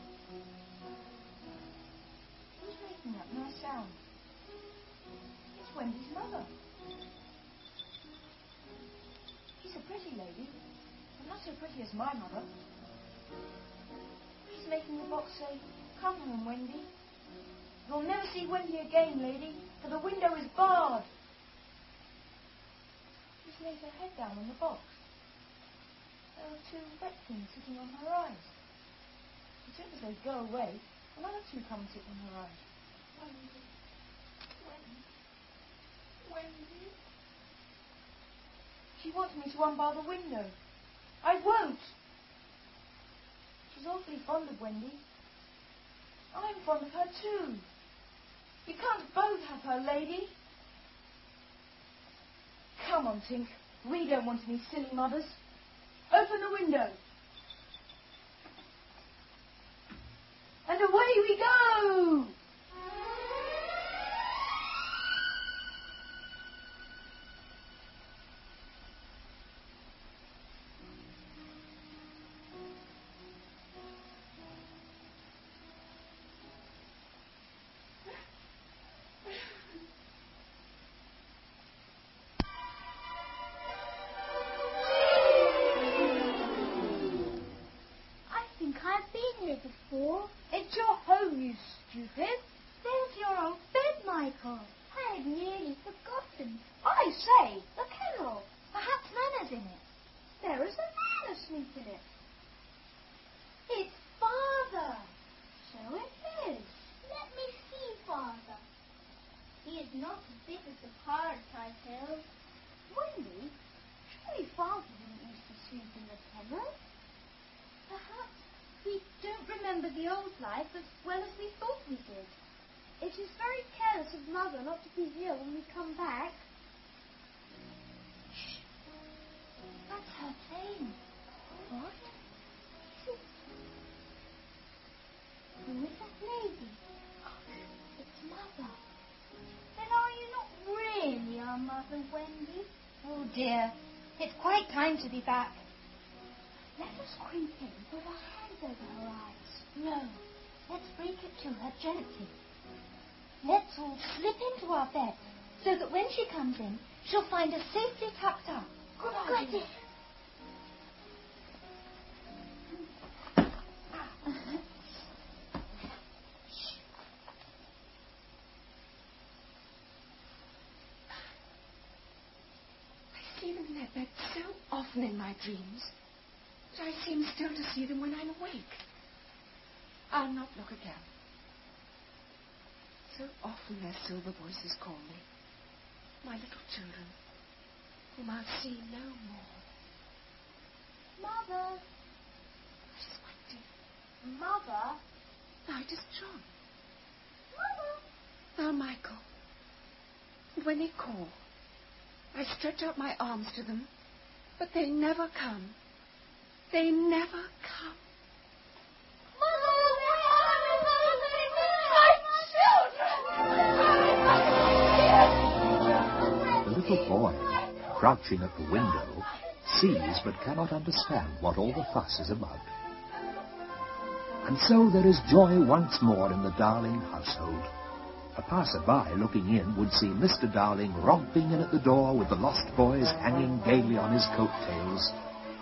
Who's making that nice sound? It's Wendy's mother. She's a pretty lady, but not so pretty as my mother. She's making the box say, "Come home, Wendy. You'll never see Wendy again, lady, for the window is barred." She lays her head down on the box. There are two wet things sitting on her eyes. As soon as they go away, another two come and sit on her eyes. Wendy, Wendy, Wendy. She wants me to unbar the window. I won't. She's awfully fond of Wendy. I'm fond of her too. You can't both have her, lady. Come on, Tink. We don't want any silly mothers. Open the window. And away we go! It's your home, you stupid. remember the old life as well as we thought we did. It is very careless of Mother not to be here when we come back. Shh. That's her thing. What? Who is that lady? It's Mother. Then are you not really our Mother, Wendy? Oh dear, it's quite time to be back. Let us creep in with our hands over her eyes. No, let's break it to her gently. Let's all slip into our bed so that when she comes in, she'll find us safely tucked up. Good idea. I see them in their bed so often in my dreams that I seem still to see them when I'm awake. I'll not look again. So often their silver voices call me, my little children, whom I'll see no more. Mother! It is Wendy. Mother! Now it is John. Mother! Now Michael. And when they call, I stretch out my arms to them, but they never come. They never come. The little boy, crouching at the window, sees but cannot understand what all the fuss is about. And so there is joy once more in the Darling household. A passer-by looking in would see Mister Darling romping in at the door with the lost boys hanging gaily on his coat-tails.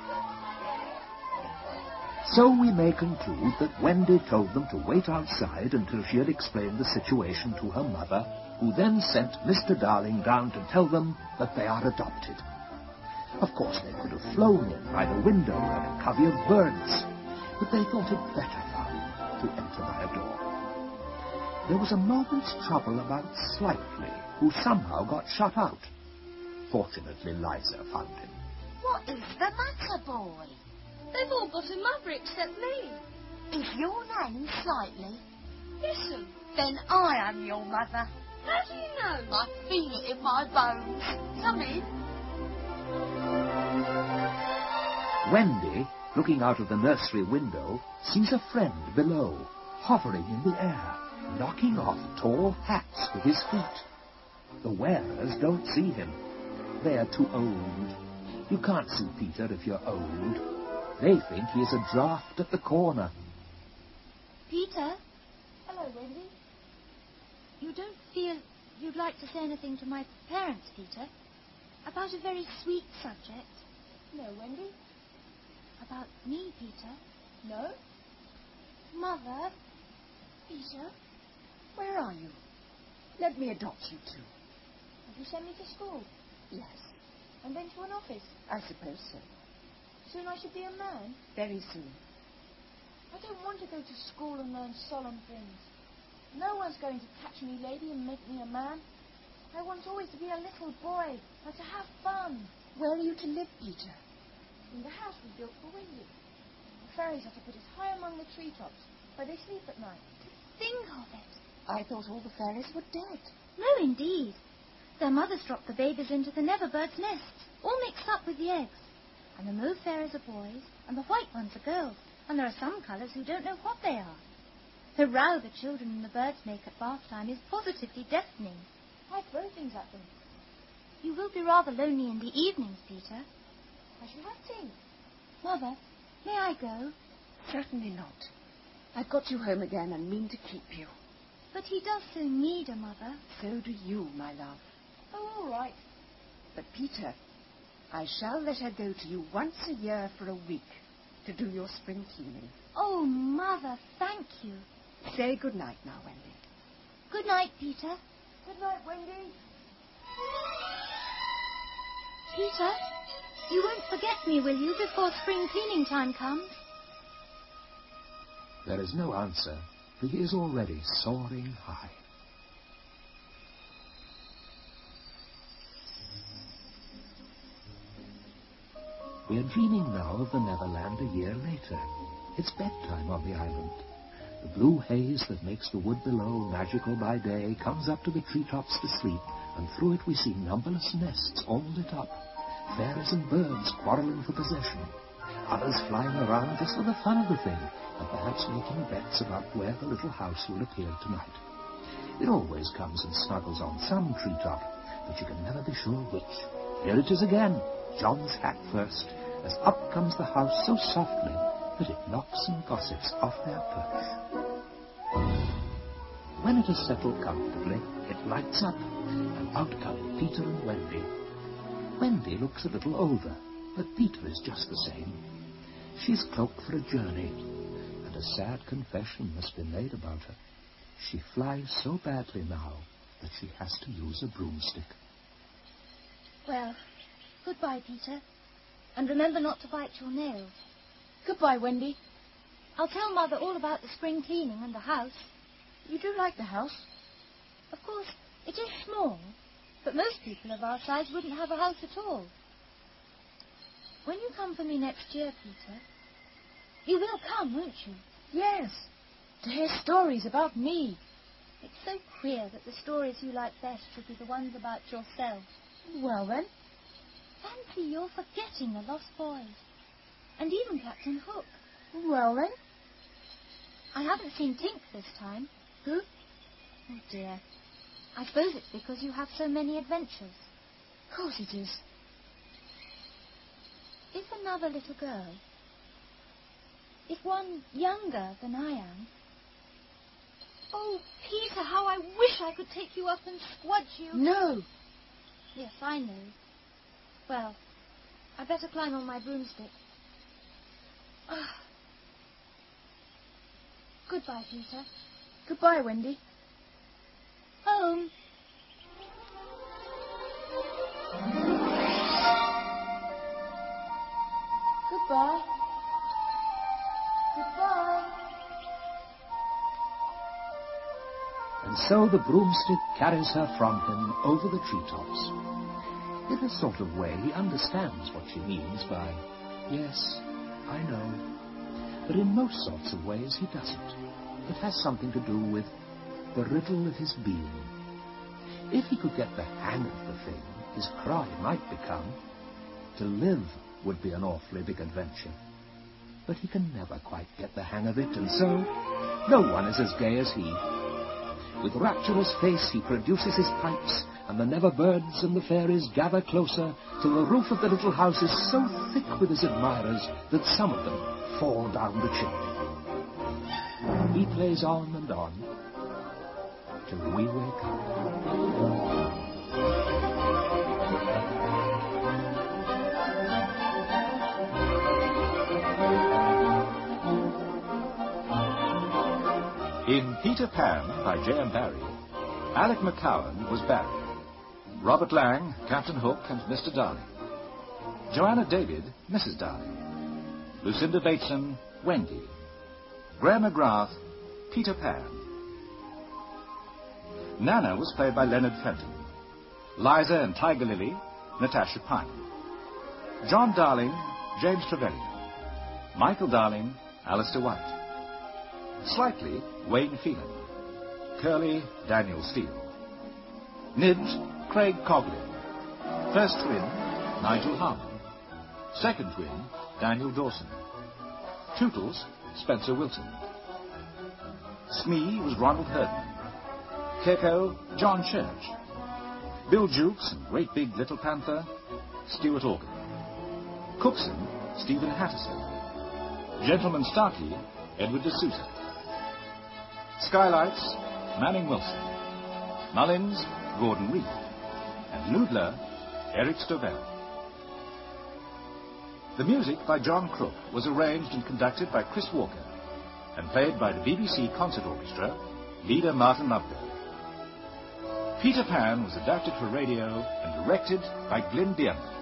So we may conclude that Wendy told them to wait outside until she had explained the situation to her mother, who then sent Mister Darling down to tell them that they are adopted. Of course, they could have flown in by the window like a covey of birds, but they thought it better fun to enter by a door. There was a moment's trouble about Slightly, who somehow got shut out. Fortunately, Liza found him. What is the matter, boy? They've all got a mother except me. Is your name Slightly? Listen. Then I am your mother. How do you know? I feel it in my bones. Come in. Wendy, looking out of the nursery window, sees a friend below, hovering in the air, knocking off tall hats with his feet. The wearers don't see him. They're too old. You can't see Peter if you're old. They think he is a draft at the corner. Peter? Hello, Wendy. You don't feel you'd like to say anything to my parents, Peter? About a very sweet subject? No, Wendy. About me, Peter? No. Mother? Peter? Where are you? Let me adopt you too. Did you send me to school? Yes, And then to an office? I suppose so. Soon I should be a man? Very soon. I don't want to go to school and learn solemn things. No one's going to catch me, lady, and make me a man. I want always to be a little boy, and to have fun. Where are you to live, Peter? In the house we built for Wendy. The fairies have to put us high among the treetops, where they sleep at night. Think of it. I thought all the fairies were dead. No, indeed. Their mothers dropped the babies into the Neverbirds' nests, all mixed up with the eggs. And the mauve fairies are boys, and the white ones are girls, and there are some colours who don't know what they are. The row the children and the birds make at bath time is positively deafening. I throw things at them. You will be rather lonely in the evenings, Peter. I shall have tea. Mother, may I go? Certainly not. I've got you home again and mean to keep you. But he does so need a mother. So do you, my love. Oh, all right. But, Peter, I shall let her go to you once a year for a week to do your spring cleaning. Oh, Mother, thank you. Say good night now, Wendy. Good night, Peter. Good night, Wendy. Peter, you won't forget me, will you, before spring cleaning time comes? There is no answer, for he is already soaring high. We are dreaming now of the Neverland a year later. It's bedtime on the island. The blue haze that makes the wood below magical by day comes up to the treetops to sleep, and through it we see numberless nests all lit up, fairies and birds quarrelling for possession, others flying around just for the fun of the thing, and perhaps making bets about where the little house will appear tonight. It always comes and snuggles on some treetop, but you can never be sure which. Here it is again, John's hat first, as up comes the house so softly that it knocks and gossips off their perch. When it has settled comfortably, it lights up, and out come Peter and Wendy. Wendy looks a little older, but Peter is just the same. She's cloaked for a journey, and a sad confession must be made about her. She flies so badly now that she has to use a broomstick. Well, goodbye, Peter. And remember not to bite your nails. Goodbye, Wendy. I'll tell Mother all about the spring cleaning and the house. You do like the house? Of course, it is small, but most people of our size wouldn't have a house at all. When you come for me next year, Peter, you will come, won't you? Yes, to hear stories about me. It's so queer that the stories you like best should be the ones about yourself. Well, then. Fancy you're forgetting the Lost Boys. And even Captain Hook. Well, then. I haven't seen Tink this time. Who? Oh, dear. I suppose it's because you have so many adventures. Of course it is. If another little girl, if one younger than I am... Oh, Peter, how I wish I could take you up and squudge you. No. Yes, I know. Well, I better climb on my broomstick. Ah. Goodbye, Peter. Goodbye, Wendy. Home. Goodbye. Goodbye. And so the broomstick carries her from him over the treetops. In a sort of way, he understands what she means by, yes, I know. But in most sorts of ways, he doesn't. It has something to do with the riddle of his being. If he could get the hang of the thing, his cry might become, to live would be an awfully big adventure. But he can never quite get the hang of it, and so no one is as gay as he. With rapturous face he produces his pipes, and the never birds and the fairies gather closer till the roof of the little house is so thick with his admirers that some of them fall down the chimney. He plays on and on till we wake up. In Peter Pan by J M Barrie, Alec McCowan was Barry, Robert Lang, Captain Hook and Mister Darling, Joanna David, Missus Darling, Lucinda Bateson, Wendy, Graham McGrath, Peter Pan. Nana was played by Leonard Fenton, Liza and Tiger Lily, Natasha Pine, John Darling, James Trevelyan, Michael Darling, Alistair White, Slightly, Wayne Phelan, Curly, Daniel Steele, Nibs, Craig Coglin, First Twin, Nigel Harman, Second Twin, Daniel Dawson, Tootles, Spencer Wilson, Smee was Ronald Hurden, Keiko, John Church, Bill Jukes and Great Big Little Panther, Stuart Organ, Cookson, Stephen Hatterson, Gentleman Starkey, Edward de Souza, Skylights, Manning Wilson, Mullins, Gordon Reed, and Noodler, Eric Stovell. The music by John Crook was arranged and conducted by Chris Walker and played by the B B C Concert Orchestra, leader Martin Lovegood. Peter Pan was adapted for radio and directed by Glyn Dearman.